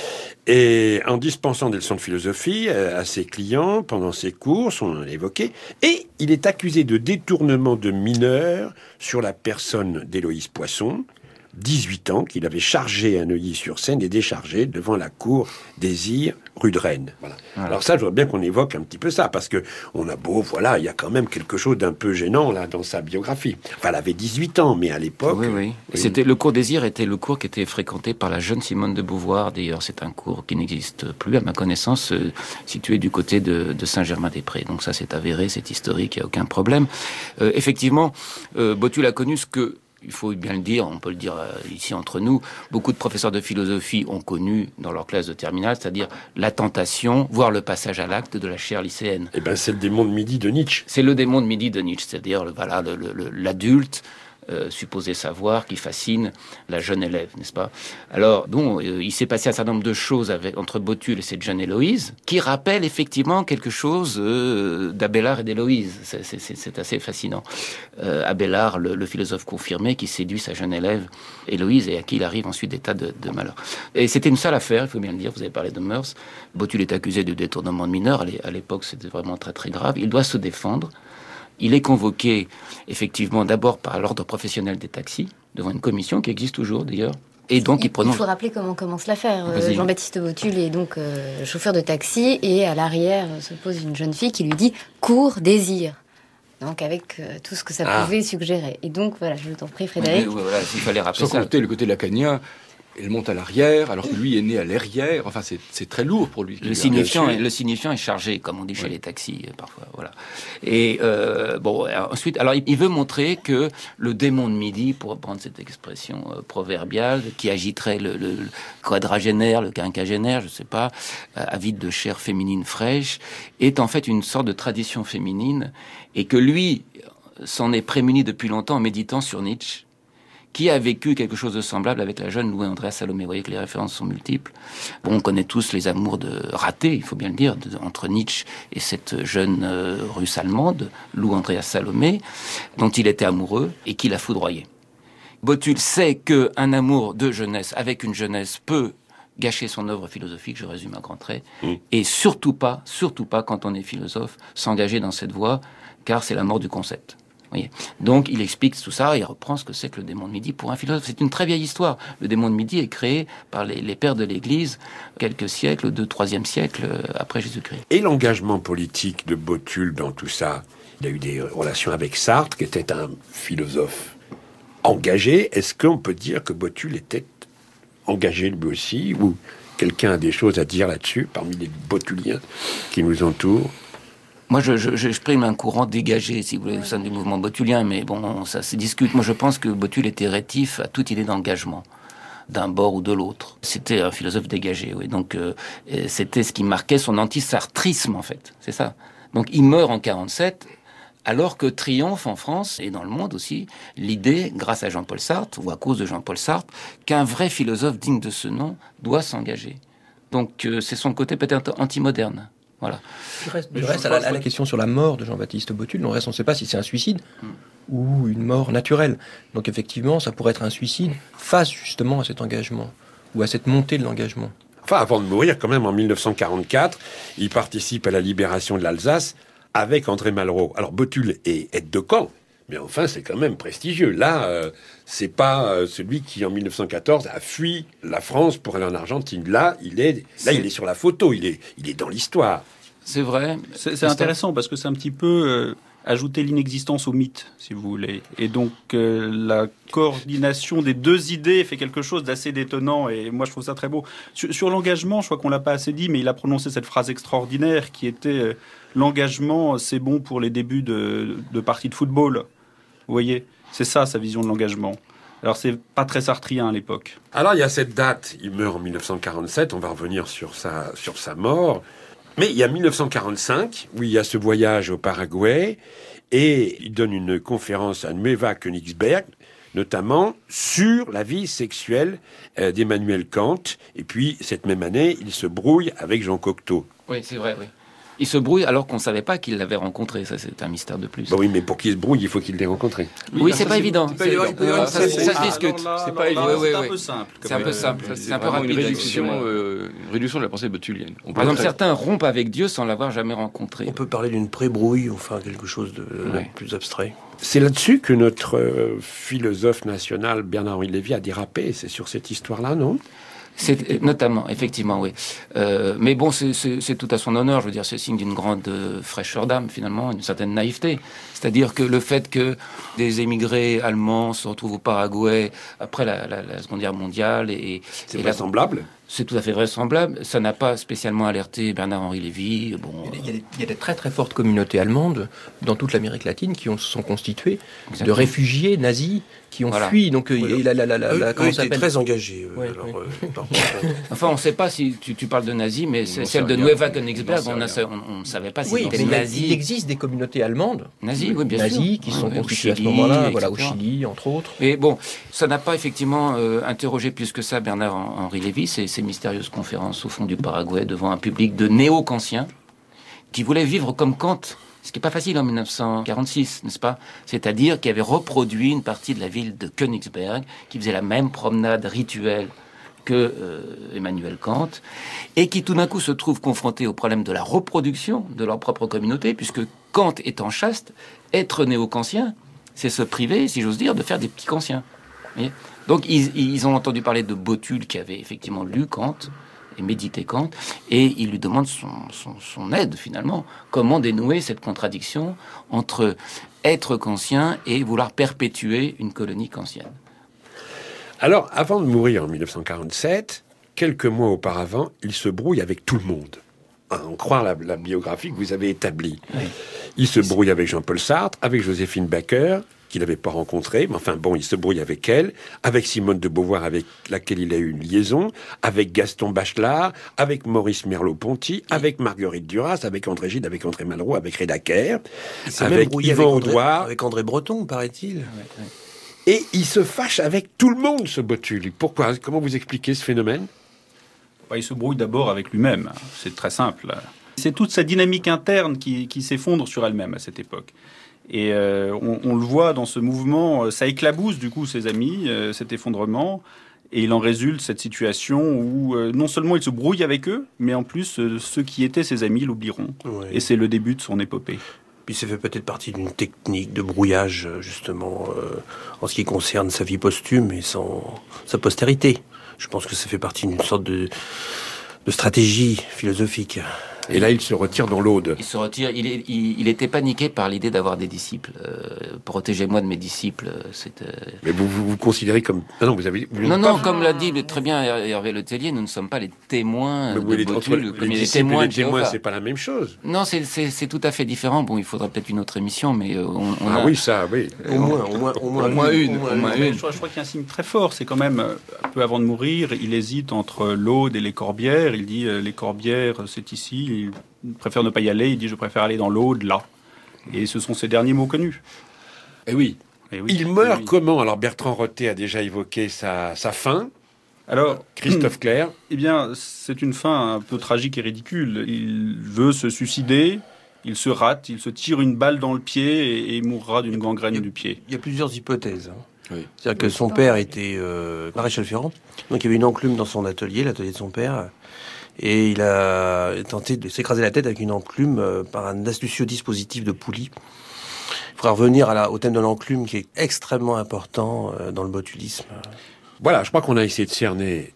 I: Et en dispensant des leçons de philosophie à ses clients pendant ses courses, on en a évoqué, et il est accusé de détournement de mineurs sur la personne d'Héloïse Poisson, dix-huit ans, qu'il avait chargé à Neuilly-sur-Seine et déchargé devant la cour Désir, rue de Rennes. Voilà. Voilà. Alors ça, je voudrais bien qu'on évoque un petit peu ça, parce que on a beau, voilà, il y a quand même quelque chose d'un peu gênant là dans sa biographie. Enfin, elle avait dix-huit ans, mais à l'époque...
M: Oui, oui. oui. C'était, le cours Désir était le cours qui était fréquenté par la jeune Simone de Beauvoir. D'ailleurs, c'est un cours qui n'existe plus, à ma connaissance, euh, situé du côté de, de Saint-Germain-des-Prés. Donc ça, c'est avéré, c'est historique, il n'y a aucun problème. Euh, effectivement, euh, Botul a connu ce que... Il faut bien le dire, on peut le dire ici entre nous, beaucoup de professeurs de philosophie ont connu dans leur classe de terminale, c'est-à-dire la tentation, voire le passage à l'acte de la chaire lycéenne.
I: Eh ben, c'est le démon de midi de Nietzsche.
M: C'est le démon de midi de Nietzsche, c'est-à-dire le, voilà, le, le, l'adulte, euh, supposé savoir, qui fascine la jeune élève, n'est-ce pas? Alors, bon, euh, il s'est passé un certain nombre de choses avec, entre Botul et cette jeune Héloïse, qui rappellent effectivement quelque chose euh, d'Abélard et d'Héloïse. C'est, c'est, c'est assez fascinant. Euh, Abélard, le, le philosophe confirmé, qui séduit sa jeune élève Héloïse, et à qui il arrive ensuite des tas de, de malheurs. Et c'était une sale affaire, il faut bien le dire, vous avez parlé de mœurs. Botul est accusé de détournement de mineurs, à l'époque c'était vraiment très très grave. Il doit se défendre. Il est convoqué, effectivement, d'abord par l'ordre professionnel des taxis, devant une commission qui existe toujours, d'ailleurs. Et donc, il, il prononce...
P: Il faut rappeler comment commence l'affaire. Euh, Jean-Baptiste Botul est donc euh, chauffeur de taxi, et à l'arrière se pose une jeune fille qui lui dit « Cours, désir ». Donc, avec euh, tout ce que ça ah. pouvait suggérer. Et donc, voilà, je t'en prie, Frédéric.
L: Oui, oui, voilà, il fallait rappeler Sans ça. Compter le côté lacanien. Elle monte à l'arrière, alors que lui est né à l'arrière. Enfin, c'est, c'est très lourd pour lui.
M: Le signifiant, est, le signifiant est chargé, comme on dit chez oui. les taxis, euh, parfois. Voilà. Et euh, bon, ensuite, alors il veut montrer que le démon de midi, pour reprendre cette expression euh, proverbiale, qui agiterait le, le, le quadragénaire, le quinquagénaire, je sais pas, euh, avide de chair féminine fraîche, est en fait une sorte de tradition féminine, et que lui s'en est prémuni depuis longtemps en méditant sur Nietzsche, qui a vécu quelque chose de semblable avec la jeune Louis Andréa Salomé. Vous voyez que les références sont multiples. Bon, on connaît tous les amours de ratés, il faut bien le dire, de, entre Nietzsche et cette jeune euh, russe allemande, Louis Andréa Salomé, dont il était amoureux et qui l'a foudroyé. Botul sait qu'un amour de jeunesse avec une jeunesse peut gâcher son œuvre philosophique, je résume à grands traits, mmh. et surtout pas, surtout pas quand on est philosophe, s'engager dans cette voie, car c'est la mort du concept. Voyez. Donc il explique tout ça, il reprend ce que c'est que le démon de midi pour un philosophe. C'est une très vieille histoire. Le démon de midi est créé par les, les pères de l'Église quelques siècles, deux, troisième siècle après Jésus-Christ.
I: Et l'engagement politique de Botul dans tout ça? Il a eu des relations avec Sartre, qui était un philosophe engagé. Est-ce qu'on peut dire que Botul était engagé lui aussi, ou quelqu'un a des choses à dire là-dessus parmi les botuliens qui nous entourent?
M: Moi, je, je, j'exprime un courant dégagé, si vous voulez, au sein du mouvement botulien, mais bon, ça se discute. Moi, je pense que Botul était rétif à toute idée d'engagement, d'un bord ou de l'autre. C'était un philosophe dégagé, oui. Donc, euh, c'était ce qui marquait son anti-sartrisme, en fait. C'est ça. Donc, il meurt en quarante-sept, alors que triomphe en France, et dans le monde aussi, l'idée, grâce à Jean-Paul Sartre, ou à cause de Jean-Paul Sartre, qu'un vrai philosophe digne de ce nom doit s'engager. Donc, euh, c'est son côté peut-être anti-moderne. Voilà.
N: Du reste, du reste à, la, à la question sur la mort de Jean-Baptiste Botul, on reste, on ne sait pas si c'est un suicide mm. ou une mort naturelle. Donc effectivement, ça pourrait être un suicide face justement à cet engagement ou à cette montée de l'engagement.
I: Enfin, avant de mourir, quand même, en mille neuf cent quarante-quatre, il participe à la libération de l'Alsace avec André Malraux. Alors Botul est aide de camp, Mais enfin, c'est quand même prestigieux. Là, euh, c'est pas euh, celui qui, en mille neuf cent quatorze, a fui la France pour aller en Argentine. Là, il est, là,
L: C'est-
I: il est sur la photo. Il est, il est dans l'histoire.
M: C'est vrai.
O: C'est c'est intéressant parce que c'est un petit peu euh, ajouter l'inexistence au mythe, si vous voulez. Et donc, euh, la coordination des deux idées fait quelque chose d'assez détonnant. Et moi, je trouve ça très beau. Sur, sur l'engagement, je crois qu'on l'a pas assez dit, mais il a prononcé cette phrase extraordinaire qui était euh, l'engagement, c'est bon pour les débuts de, de parties de football. Vous voyez, c'est ça sa vision de l'engagement. Alors c'est pas très sartrien à l'époque.
I: Alors il y a cette date, il meurt en mille neuf cent quarante-sept, on va revenir sur sa, sur sa mort. Mais il y a mille neuf cent quarante-cinq, où il y a ce voyage au Paraguay, et il donne une conférence à Nueva Königsberg, notamment sur la vie sexuelle euh, d'Emmanuel Kant. Et puis, cette même année, il se brouille avec Jean Cocteau.
M: Oui, c'est vrai, oui. Il se brouille alors qu'on ne savait pas qu'il l'avait rencontré. Ça, c'est un mystère de plus.
I: Bon, oui, mais pour qu'il se brouille, il faut qu'il l'ait rencontré.
M: Oui, oui c'est pas évident.
K: C'est pas évident.
M: Euh, ça, ça, ça se discute.
O: C'est pas évident.
M: Oui, oui,
O: C'est un
M: oui.
O: peu simple.
M: C'est un peu simple. C'est un peu rapide.
L: Une réduction, euh, une réduction de la pensée botulienne. On
M: Par exemple, certains rompent avec Dieu sans l'avoir jamais rencontré.
K: On peut parler d'une pré-brouille, enfin quelque chose de
M: Ouais.
K: plus abstrait.
I: C'est là-dessus que notre euh, philosophe national, Bernard-Henri Lévy, a dérapé. C'est sur cette histoire-là, non ?
M: C'est notamment, effectivement, oui. Euh, mais bon, c'est- c'est c'est tout à son honneur. Je veux dire, c'est signe d'une grande euh, fraîcheur d'âme, finalement, une certaine naïveté. C'est-à-dire que le fait que des émigrés allemands se retrouvent au Paraguay après la, la- la Seconde Guerre mondiale et,
I: C'est
M: et la-
I: vraisemblable.
M: c'est tout à fait vraisemblable. Ça n'a pas spécialement alerté Bernard-Henri Lévy. Bon,
N: Il y, a des, il y a des très très fortes communautés allemandes dans toute l'Amérique latine qui ont, se sont constituées de
M: Exactement.
N: réfugiés nazis qui ont
M: Voilà.
N: fui. Donc, euh,
K: Oui,
N: et la, la, la, la,
K: Eux,
N: la-
K: eux
N: comment ça
K: étaient
N: s'appelle
K: très engagés. euh,
N: Ouais,
K: alors,
N: ouais.
K: euh, par contre,
M: enfin, on ne sait pas si tu, tu parles de nazis, mais c'est
L: n'en
M: celle
L: sait
M: de
L: rien.
M: Nueva
L: On
M: Königsberg.
L: n'en
M: On
L: sait
M: ne on, on ne savait pas si
N: Oui,
M: c'était
N: mais il,
M: nazis.
N: il existe des communautés allemandes,
M: Nazis, oui, bien sûr.
N: nazis, qui se sont
M: Ouais, ouais, au
N: constituées à ce
M: Chili,
N: moment-là, voilà, au
M: et cetera.
N: Chili, entre autres.
M: Mais bon, ça n'a pas effectivement euh, interrogé plus que ça Bernard-Henri Lévy, ces, ces mystérieuses conférences au fond du Paraguay devant un public de néo-kantiens qui voulaient vivre comme Kant, ce qui n'est pas facile en mille neuf cent quarante-six, n'est-ce pas ? C'est-à-dire qui avait reproduit une partie de la ville de Königsberg, qui faisait la même promenade rituelle que euh, Emmanuel Kant, et qui tout d'un coup se trouvent confrontés au problème de la reproduction de leur propre communauté, puisque Kant étant chaste, être néo-kantien, c'est se priver, si j'ose dire, de faire des petits kantiens. Vous voyez ? Donc ils, ils ont entendu parler de Botul, qui avait effectivement lu Kant et médité Kant, et ils lui demandent son, son, son aide finalement. Comment dénouer cette contradiction entre être kantien et vouloir perpétuer une colonie kantienne ?
I: Alors, avant de mourir en mille neuf cent quarante-sept, quelques mois auparavant, il se brouille avec tout le monde. À en croire la, la biographie que vous avez établie.
M: Oui.
I: Il se brouille avec Jean-Paul Sartre, avec Joséphine Baker, qu'il n'avait pas rencontrée, mais enfin bon, il se brouille avec elle, avec Simone de Beauvoir, avec laquelle il a eu une liaison, avec Gaston Bachelard, avec Maurice Merleau-Ponty, avec Marguerite Duras, avec André Gide, avec André Malraux, avec Reda Kerr,
K: il s'est même
I: avec
K: brouillé
I: Yvan
K: avec André,
I: Audouard.
K: avec André Breton, paraît-il.
I: Et il se fâche avec tout le monde, ce Botul. Pourquoi ? Comment vous expliquez ce phénomène ?
O: Bah, il se brouille d'abord avec lui-même. C'est très simple. C'est toute sa dynamique interne qui, qui s'effondre sur elle-même à cette époque. Et euh, on, on le voit dans ce mouvement, ça éclabousse du coup ses amis, euh, cet effondrement. Et il en résulte cette situation où euh, non seulement il se brouille avec eux, mais en plus euh, ceux qui étaient ses amis l'oublieront.
K: Ouais.
O: Et c'est le début de son épopée.
K: Puis ça fait peut-être partie d'une technique de brouillage, justement, euh, en ce qui concerne sa vie posthume et son, sa postérité. Je pense que ça fait partie d'une sorte de, de stratégie philosophique.
I: Et là, il se retire dans l'Aude.
M: Il se retire. Il, est, il, il était paniqué par l'idée d'avoir des disciples. Euh, protégez-moi de mes disciples. C'est, euh...
I: Mais vous, vous vous considérez comme... Ah non, vous avez... Vous
M: non,
I: pas...
M: non, comme l'a dit très bien Hervé Le Tellier, nous ne sommes pas les témoins
I: Mais
M: de
I: vous, les,
M: Botul,
I: les,
M: comme
I: les,
M: les témoins
I: les
M: de
I: témoins,
M: Jéhovah.
I: c'est pas la même chose.
M: Non, c'est, c'est, c'est tout à fait différent. Bon, il faudra peut-être une autre émission, mais euh, on, on
I: ah
M: a...
I: oui, ça, oui.
K: Au moins, au moins, au moins,
M: au moins une.
K: Au moins
M: au moins
K: une.
M: une.
O: Je crois, je crois qu'il y a un signe très fort. C'est quand même, un peu avant de mourir, il hésite entre l'Aude et les Corbières. Il dit, euh, les Corbières, c'est ici. Il préfère ne pas y aller. Il dit, je préfère aller dans l'Aude, là. Et ce sont ses derniers mots connus.
I: Et oui.
O: Et oui.
I: Il meurt
O: Et oui.
I: comment ? Alors, Bertrand Rotté a déjà évoqué sa, sa fin.
O: Alors,
I: Christophe Clair.
O: Eh bien, c'est une fin un peu tragique et ridicule. Il veut se suicider. Il se rate. Il se tire une balle dans le pied et, et il mourra d'une gangrène du pied.
K: Il y a plusieurs hypothèses. Hein.
I: Oui.
K: C'est-à-dire que son père était euh, maréchal ferrant, donc il y avait une enclume dans son atelier, l'atelier de son père, et il a tenté de s'écraser la tête avec une enclume euh, par un astucieux dispositif de poulie voudrais revenir à la, au thème de l'enclume qui est extrêmement important euh, dans le botulisme.
I: Voilà, je crois qu'on a essayé de cerner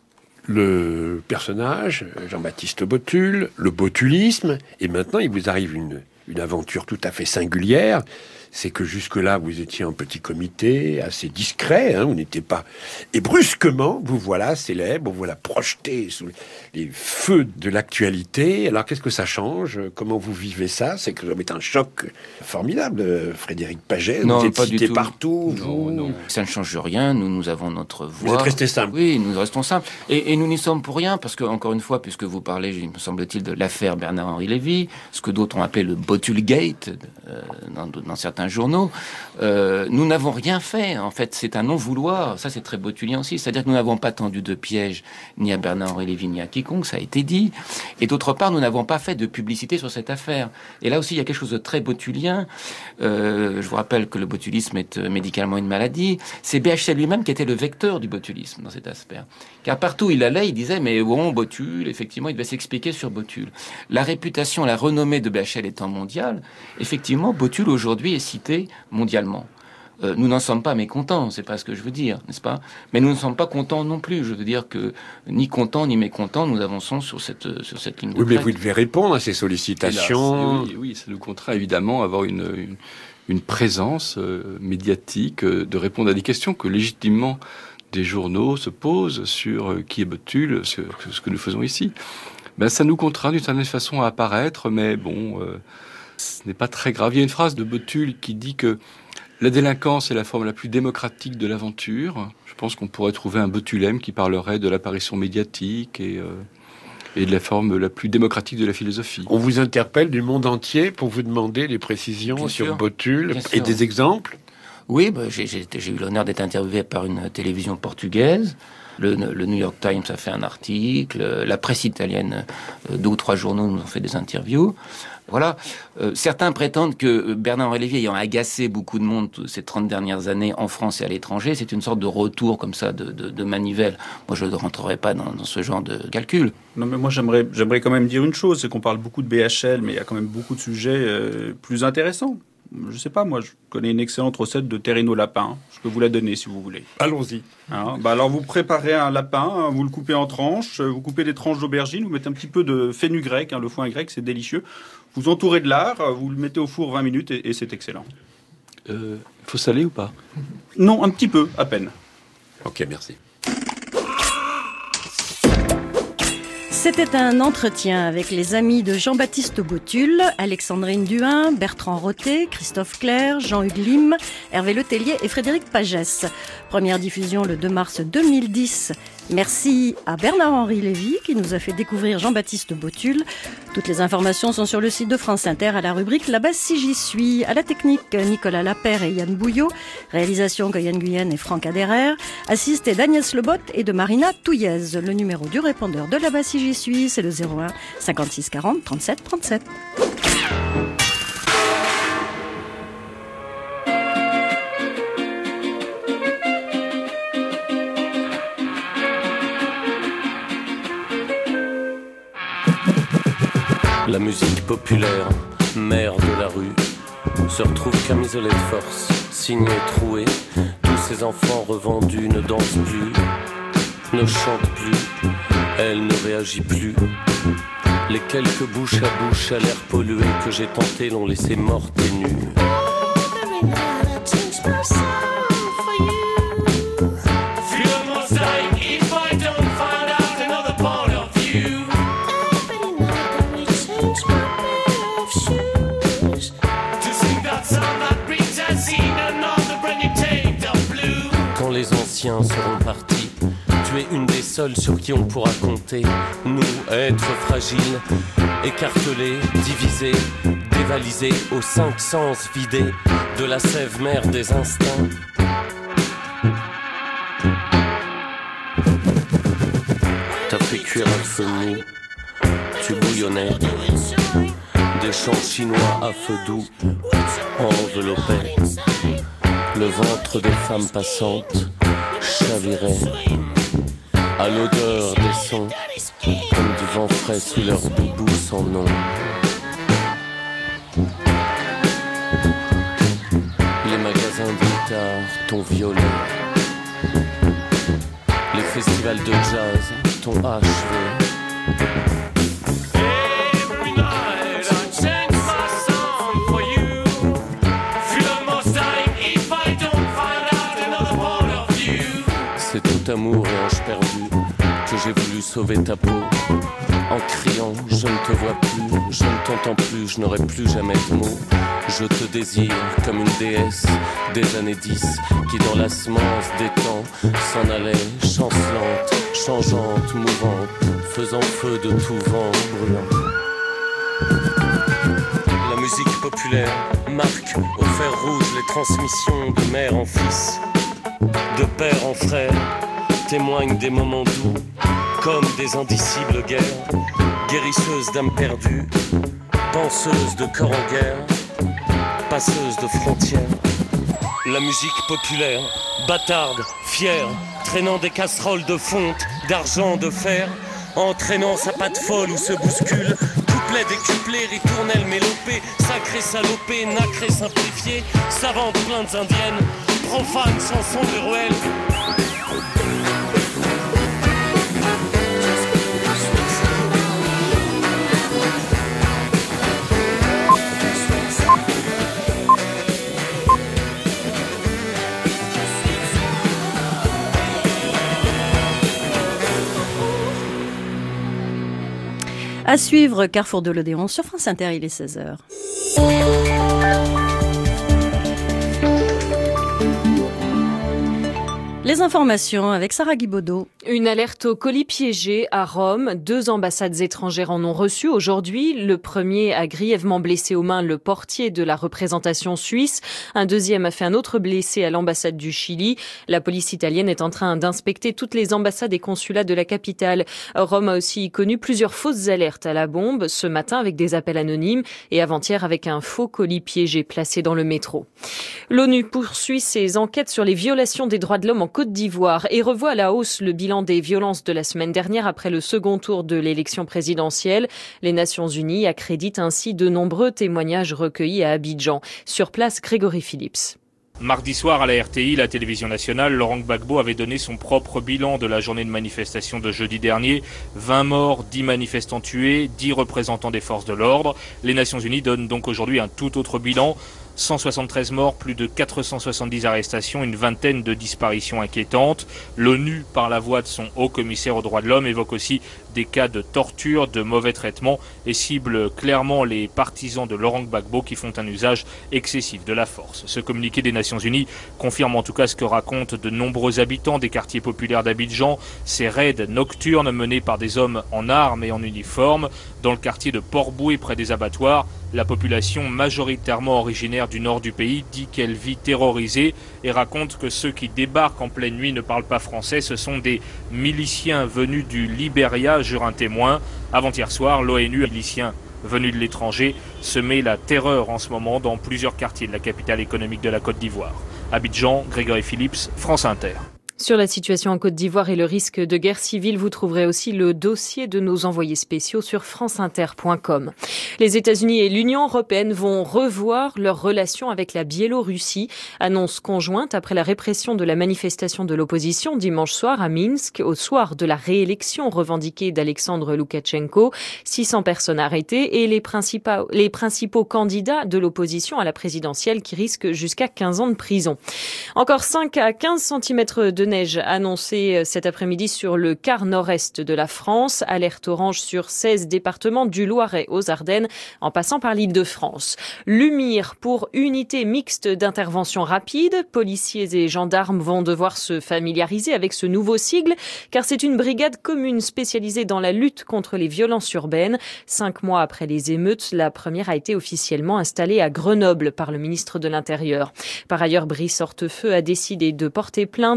I: le personnage, Jean-Baptiste Botul, le botulisme, et maintenant il vous arrive une, une aventure tout à fait singulière. C'est que jusque-là, vous étiez en petit comité, assez discret, hein, vous n'étiez pas... Et brusquement, vous voilà célèbre, vous voilà projeté sous les feux de l'actualité. Alors, qu'est-ce que ça change? Comment vous vivez ça? C'est que ça va être un choc formidable, Frédéric Pagès.
M: Non,
I: vous êtes
M: pas
I: cité
M: du tout.
I: partout.
M: Non,
I: vous...
M: non. Ça ne change rien, nous, nous avons notre voix.
I: Vous êtes resté simple.
M: Oui, nous restons simples. Et, et nous n'y sommes pour rien, parce que, encore une fois, puisque vous parlez, il me semble-t-il, de l'affaire Bernard-Henri Lévy, ce que d'autres ont appelé le Botulgate, euh, dans, dans certains journaux, euh, nous n'avons rien fait. En fait, c'est un non-vouloir. Ça, c'est très botulien aussi. C'est-à-dire que nous n'avons pas tendu de piège ni à Bernard-Henri Lévy, ni à quiconque, ça a été dit. Et d'autre part, nous n'avons pas fait de publicité sur cette affaire. Et là aussi, il y a quelque chose de très botulien. Euh, je vous rappelle que le botulisme est euh, médicalement une maladie. C'est B H L lui-même qui était le vecteur du botulisme dans cet aspect. Car partout où il allait, il disait, mais bon, Botul, effectivement, il devait s'expliquer sur Botul. La réputation, la renommée de B H L étant mondiale, effectivement, Botul aujourd'hui est cité mondialement. Euh, nous n'en sommes pas mécontents, c'est pas ce que je veux dire, n'est-ce pas? Mais nous ne sommes pas contents non plus. Je veux dire que ni contents ni mécontents, nous avançons sur cette sur cette ligne de
I: Oui, mais
M: crête.
I: vous devez répondre à ces sollicitations.
L: Hélas, oui, oui, ça nous contraint évidemment à avoir une, une, une présence euh, médiatique, euh, de répondre à des questions que légitimement des journaux se posent sur euh, qui est Botul, sur ce que nous faisons ici. Ben, ça nous contraint d'une certaine façon à apparaître, mais bon, euh, ce n'est pas très grave. Il y a une phrase de Botul qui dit que la délinquance est la forme la plus démocratique de l'aventure. Je pense qu'on pourrait trouver un Botulème qui parlerait de l'apparition médiatique et, euh, et de la forme la plus démocratique de la philosophie.
I: On vous interpelle du monde entier pour vous demander des précisions
M: Bien
I: sur
M: sûr.
I: Botul
M: Bien
I: et
M: sûr.
I: des exemples.
M: Oui, bah, j'ai, j'ai, j'ai eu l'honneur d'être interviewé par une télévision portugaise. Le, le New York Times a fait un article. La presse italienne, euh, deux ou trois journaux nous ont fait des interviews. Voilà. Euh, certains prétendent que Bernard-Henri Lévy, ayant agacé beaucoup de monde ces trente dernières années en France et à l'étranger, c'est une sorte de retour comme ça de, de, de manivelle. Moi, je ne rentrerai pas dans, dans ce genre de calcul.
O: Non, mais moi, j'aimerais, j'aimerais quand même dire une chose, c'est qu'on parle beaucoup de B H L, mais il y a quand même beaucoup de sujets euh, plus intéressants. Je sais pas, moi, je connais une excellente recette de terrine au lapin. Je peux vous la donner si vous voulez.
I: Allons-y.
O: Hein, bah alors, vous préparez un lapin, vous le coupez en tranches, vous coupez des tranches d'aubergine, vous mettez un petit peu de fenugrec, hein, le foin grec, c'est délicieux. Vous entourez de lard, vous le mettez au four vingt minutes et, et c'est excellent.
L: Il euh, faut saler ou pas?
O: Non, un petit peu, à peine.
I: Ok, merci.
Q: C'était un entretien avec les amis de Jean-Baptiste Botul, Alexandrine Duhain, Bertrand Roté, Christophe Clerc, Jean-Hugues Lim, Hervé Letellier et Frédéric Pagès. Première diffusion le deux mars deux mille dix. Merci à Bernard-Henri Lévy qui nous a fait découvrir Jean-Baptiste Botul. Toutes les informations sont sur le site de France Inter à la rubrique Là-bas si j'y suis. À la technique, Nicolas Lapère et Yann Bouillot. Réalisation Goyen Guyenne et Franck Aderer. Assisté d'Agnès Lebot et de Marina Touillez. Le numéro du répondeur de Là-bas si j'y suis, c'est le zéro un cinquante-six quarante trente-sept trente-sept.
R: La musique populaire, mère de la rue, se retrouve camisolée de force, signée trouée. Tous ces enfants revendus ne dansent plus, ne chantent plus, elle ne réagit plus. Les quelques bouches à bouche à l'air pollué que j'ai tenté l'ont laissée morte et nue. Quand les anciens seront partis, tu es une des seules sur qui on pourra compter. Nous, êtres fragiles, écartelés, divisés, dévalisés, aux cinq sens vidés de la sève mère des instincts. T'as fait cuire un feu mou, tu bouillonnais. Des chants chinois à feu doux enveloppaient le ventre des femmes passantes, chavirait à l'odeur des sons, comme du vent frais sous leur boubou sans nom. ton violet. Les festivals de jazz t'ont achevé. C'est tout amour et ange perdu que j'ai voulu sauver ta peau. En criant, je ne te vois plus, je ne t'entends plus, je n'aurai plus jamais de mots. Je te désire comme une déesse des années dix qui dans la semence des temps s'en allait chancelante, changeante, mouvante, faisant feu de tout vent brûlant. La musique populaire marque au fer rouge les transmissions de mère en fils, de père en frère, témoigne des moments doux, comme des indicibles guerres, guérisseuses d'âmes perdues, penseuses de corps en guerre, passeuses de frontières. La musique populaire, bâtarde, fière, traînant des casseroles de fonte, d'argent, de fer, entraînant sa patte folle où se bouscule, couplet décuplé, ritournelle mélopée, sacré salopé, nacré simplifié, savante plaintes indiennes, profane chanson de ruelle.
Q: À suivre, Carrefour de l'Odéon sur France Inter, il est seize heures. Les informations avec Sarah Guibaudot.
S: Une alerte au colis piégé à Rome. Deux ambassades étrangères en ont reçu aujourd'hui. Le premier a grièvement blessé aux mains le portier de la représentation suisse. Un deuxième a fait un autre blessé à l'ambassade du Chili. La police italienne est en train d'inspecter toutes les ambassades et consulats de la capitale. Rome a aussi connu plusieurs fausses alertes à la bombe, ce matin avec des appels anonymes et avant-hier avec un faux colis piégé placé dans le métro. L'ONU poursuit ses enquêtes sur les violations des droits de l'homme en Côte d'Ivoire et revoit à la hausse le bilan des violences de la semaine dernière après le second tour de l'élection présidentielle. Les Nations Unies accréditent ainsi de nombreux témoignages recueillis à Abidjan. Sur place, Grégory Phillips.
T: Mardi soir à la R T I, la télévision nationale, Laurent Gbagbo avait donné son propre bilan de la journée de manifestation de jeudi dernier. vingt morts, dix manifestants tués, dix représentants des forces de l'ordre. Les Nations Unies donnent donc aujourd'hui un tout autre bilan. cent soixante-treize morts, plus de quatre cent soixante-dix arrestations, une vingtaine de disparitions inquiétantes. L'ONU, par la voix de son haut commissaire aux droits de l'homme, évoque aussi des cas de torture, de mauvais traitements et cible clairement les partisans de Laurent Gbagbo qui font un usage excessif de la force. Ce communiqué des Nations Unies confirme en tout cas ce que racontent de nombreux habitants des quartiers populaires d'Abidjan. Ces raids nocturnes menés par des hommes en armes et en uniforme dans le quartier de Port-Boué près des abattoirs. La population majoritairement originaire du nord du pays dit qu'elle vit terrorisée et raconte que ceux qui débarquent en pleine nuit ne parlent pas français. Ce sont des miliciens venus du Libéria, jure un témoin. Avant-hier soir, l'ONU, miliciens venus de l'étranger, semait la terreur en ce moment dans plusieurs quartiers de la capitale économique de la Côte d'Ivoire. Abidjan, Grégory Phillips, France Inter.
S: Sur la situation en Côte d'Ivoire et le risque de guerre civile, vous trouverez aussi le dossier de nos envoyés spéciaux sur franceinter point com. Les États-Unis et l'Union européenne vont revoir leurs relations avec la Biélorussie. Annonce conjointe après la répression de la manifestation de l'opposition dimanche soir à Minsk, au soir de la réélection revendiquée d'Alexandre Loukachenko. six cents personnes arrêtées et les principaux, les principaux candidats de l'opposition à la présidentielle qui risquent jusqu'à quinze ans de prison. Encore cinq à quinze centimètres de neige annoncée cet après-midi sur le quart nord-est de la France. Alerte orange sur seize départements du Loiret aux Ardennes, en passant par l'Île-de-France. L'UMIR pour unité mixte d'intervention rapide. Policiers et gendarmes vont devoir se familiariser avec ce nouveau sigle, car c'est une brigade commune spécialisée dans la lutte contre les violences urbaines. Cinq mois après les émeutes, la première a été officiellement installée à Grenoble par le ministre de l'Intérieur. Par ailleurs, Brice Hortefeux a décidé de porter plainte contre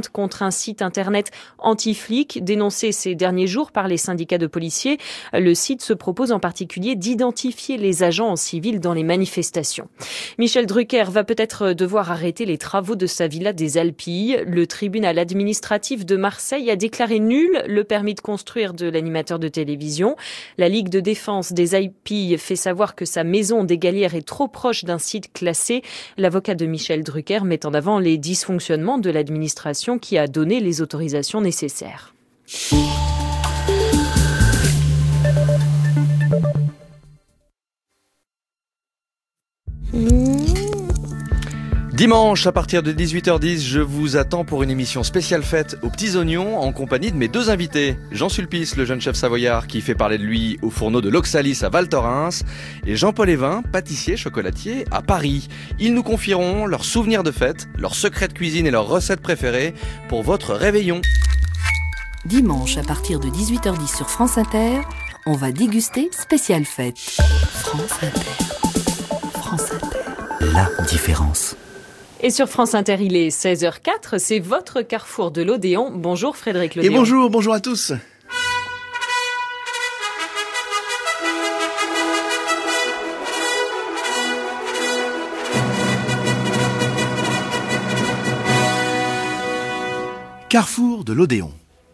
S: être un site internet anti-flic, dénoncé ces derniers jours par les syndicats de policiers. Le site se propose en particulier d'identifier les agents en civil dans les manifestations. Michel Drucker va peut-être devoir arrêter les travaux de sa villa des Alpilles. Le tribunal administratif de Marseille a déclaré nul le permis de construire de l'animateur de télévision. La Ligue de défense des Alpilles fait savoir que sa maison des Galières est trop proche d'un site classé. L'avocat de Michel Drucker met en avant les dysfonctionnements de l'administration qui a donné les autorisations nécessaires.
B: Dimanche, à partir de dix-huit heures dix, je vous attends pour une émission spéciale fête aux petits oignons en compagnie de mes deux invités. Jean Sulpice, le jeune chef savoyard qui fait parler de lui au fourneau de l'Oxalis à Val Thorens, et Jean-Paul Evin, pâtissier chocolatier à Paris. Ils nous confieront leurs souvenirs de fête, leurs secrets de cuisine et leurs recettes préférées pour votre réveillon.
U: Dimanche, à partir de dix-huit heures dix sur France Inter, on va déguster spéciale fête. France Inter. France Inter. La différence.
S: Et sur France Inter, il est seize heures quatre, c'est votre carrefour de l'Odéon. Bonjour Frédéric Lodéon.
V: Et bonjour, bonjour à tous. Carrefour de l'Odéon.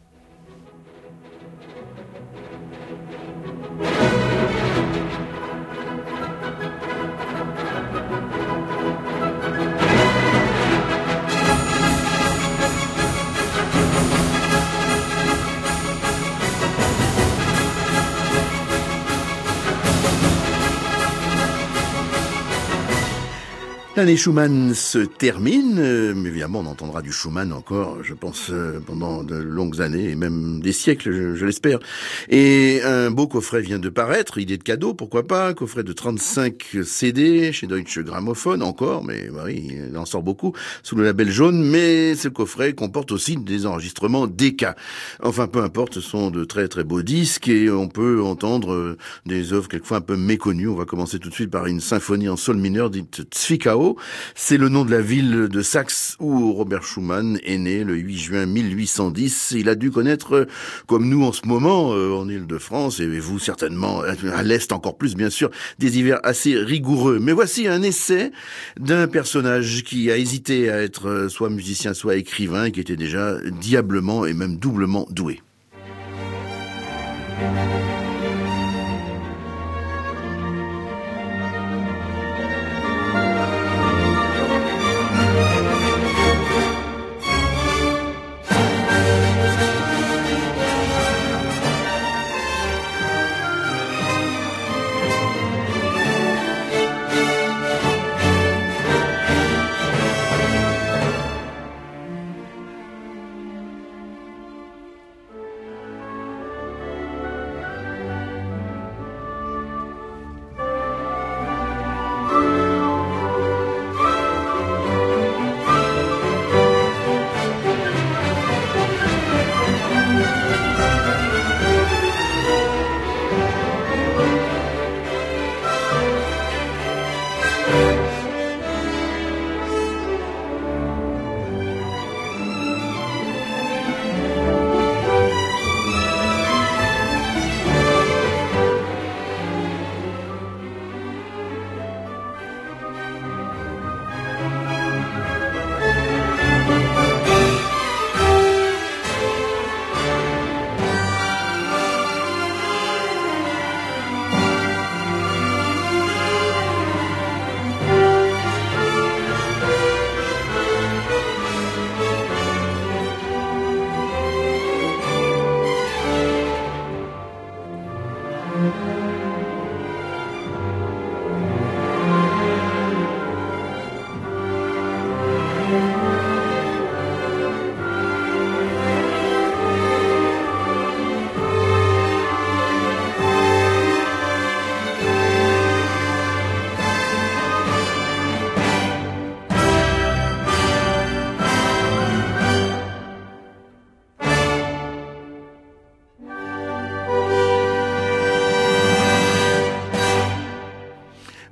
V: L'année Schumann se termine, euh, mais évidemment on entendra du Schumann encore, je pense, euh, pendant de longues années, et même des siècles, je, je l'espère. Et un beau coffret vient de paraître, idée de cadeau, pourquoi pas, un coffret de trente-cinq C D chez Deutsche Grammophon encore, mais bah oui, il en sort beaucoup, sous le label jaune, mais ce coffret comporte aussi des enregistrements D K. Enfin, peu importe, ce sont de très très beaux disques, et on peut entendre des œuvres quelquefois un peu méconnues. On va commencer tout de suite par une symphonie en sol mineur dite Zwickau. C'est le nom de la ville de Saxe où Robert Schumann est né le huit juin mille huit cent dix. Il a dû connaître, comme nous en ce moment, euh, en Île-de-France, et vous certainement à l'Est encore plus bien sûr, des hivers assez rigoureux. Mais voici un essai d'un personnage qui a hésité à être soit musicien, soit écrivain, et qui était déjà diablement et même doublement doué.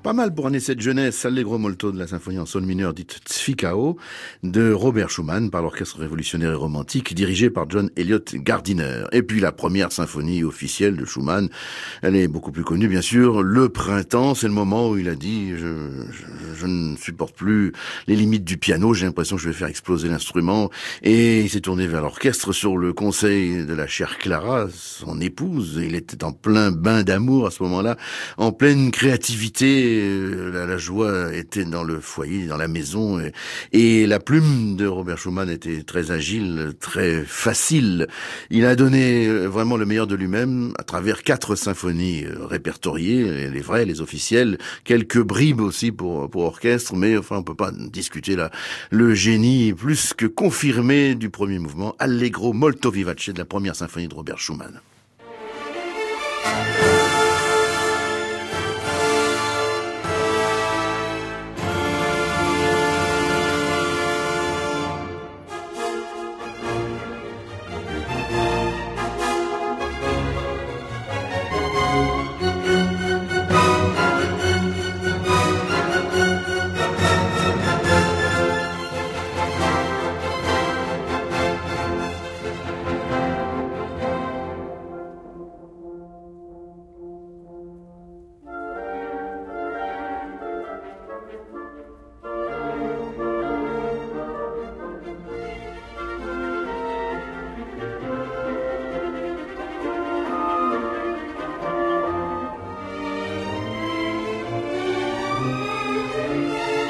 V: pas mal pour un essai de jeunesse, Allegro molto de la symphonie en sol mineur dite Zwickau de Robert Schumann par l'orchestre révolutionnaire et romantique dirigé par John Elliott Gardiner. Et puis la première symphonie officielle de Schumann, elle est beaucoup plus connue bien sûr, Le Printemps, c'est le moment où il a dit je, je, je ne supporte plus les limites du piano, j'ai l'impression que je vais faire exploser l'instrument, et il s'est tourné vers l'orchestre sur le conseil de la chère Clara, son épouse. Il était en plein bain d'amour à ce moment-là, en pleine créativité, la, la joie était dans le foyer, dans la maison, et, et la plume de Robert Schumann était très agile, très facile. Il a donné vraiment le meilleur de lui-même à travers quatre symphonies répertoriées, les vraies, les officielles, quelques bribes aussi pour, pour orchestre, mais enfin on peut pas discuter là. Le génie plus que confirmé du premier mouvement, Allegro molto vivace de la première symphonie de Robert Schumann.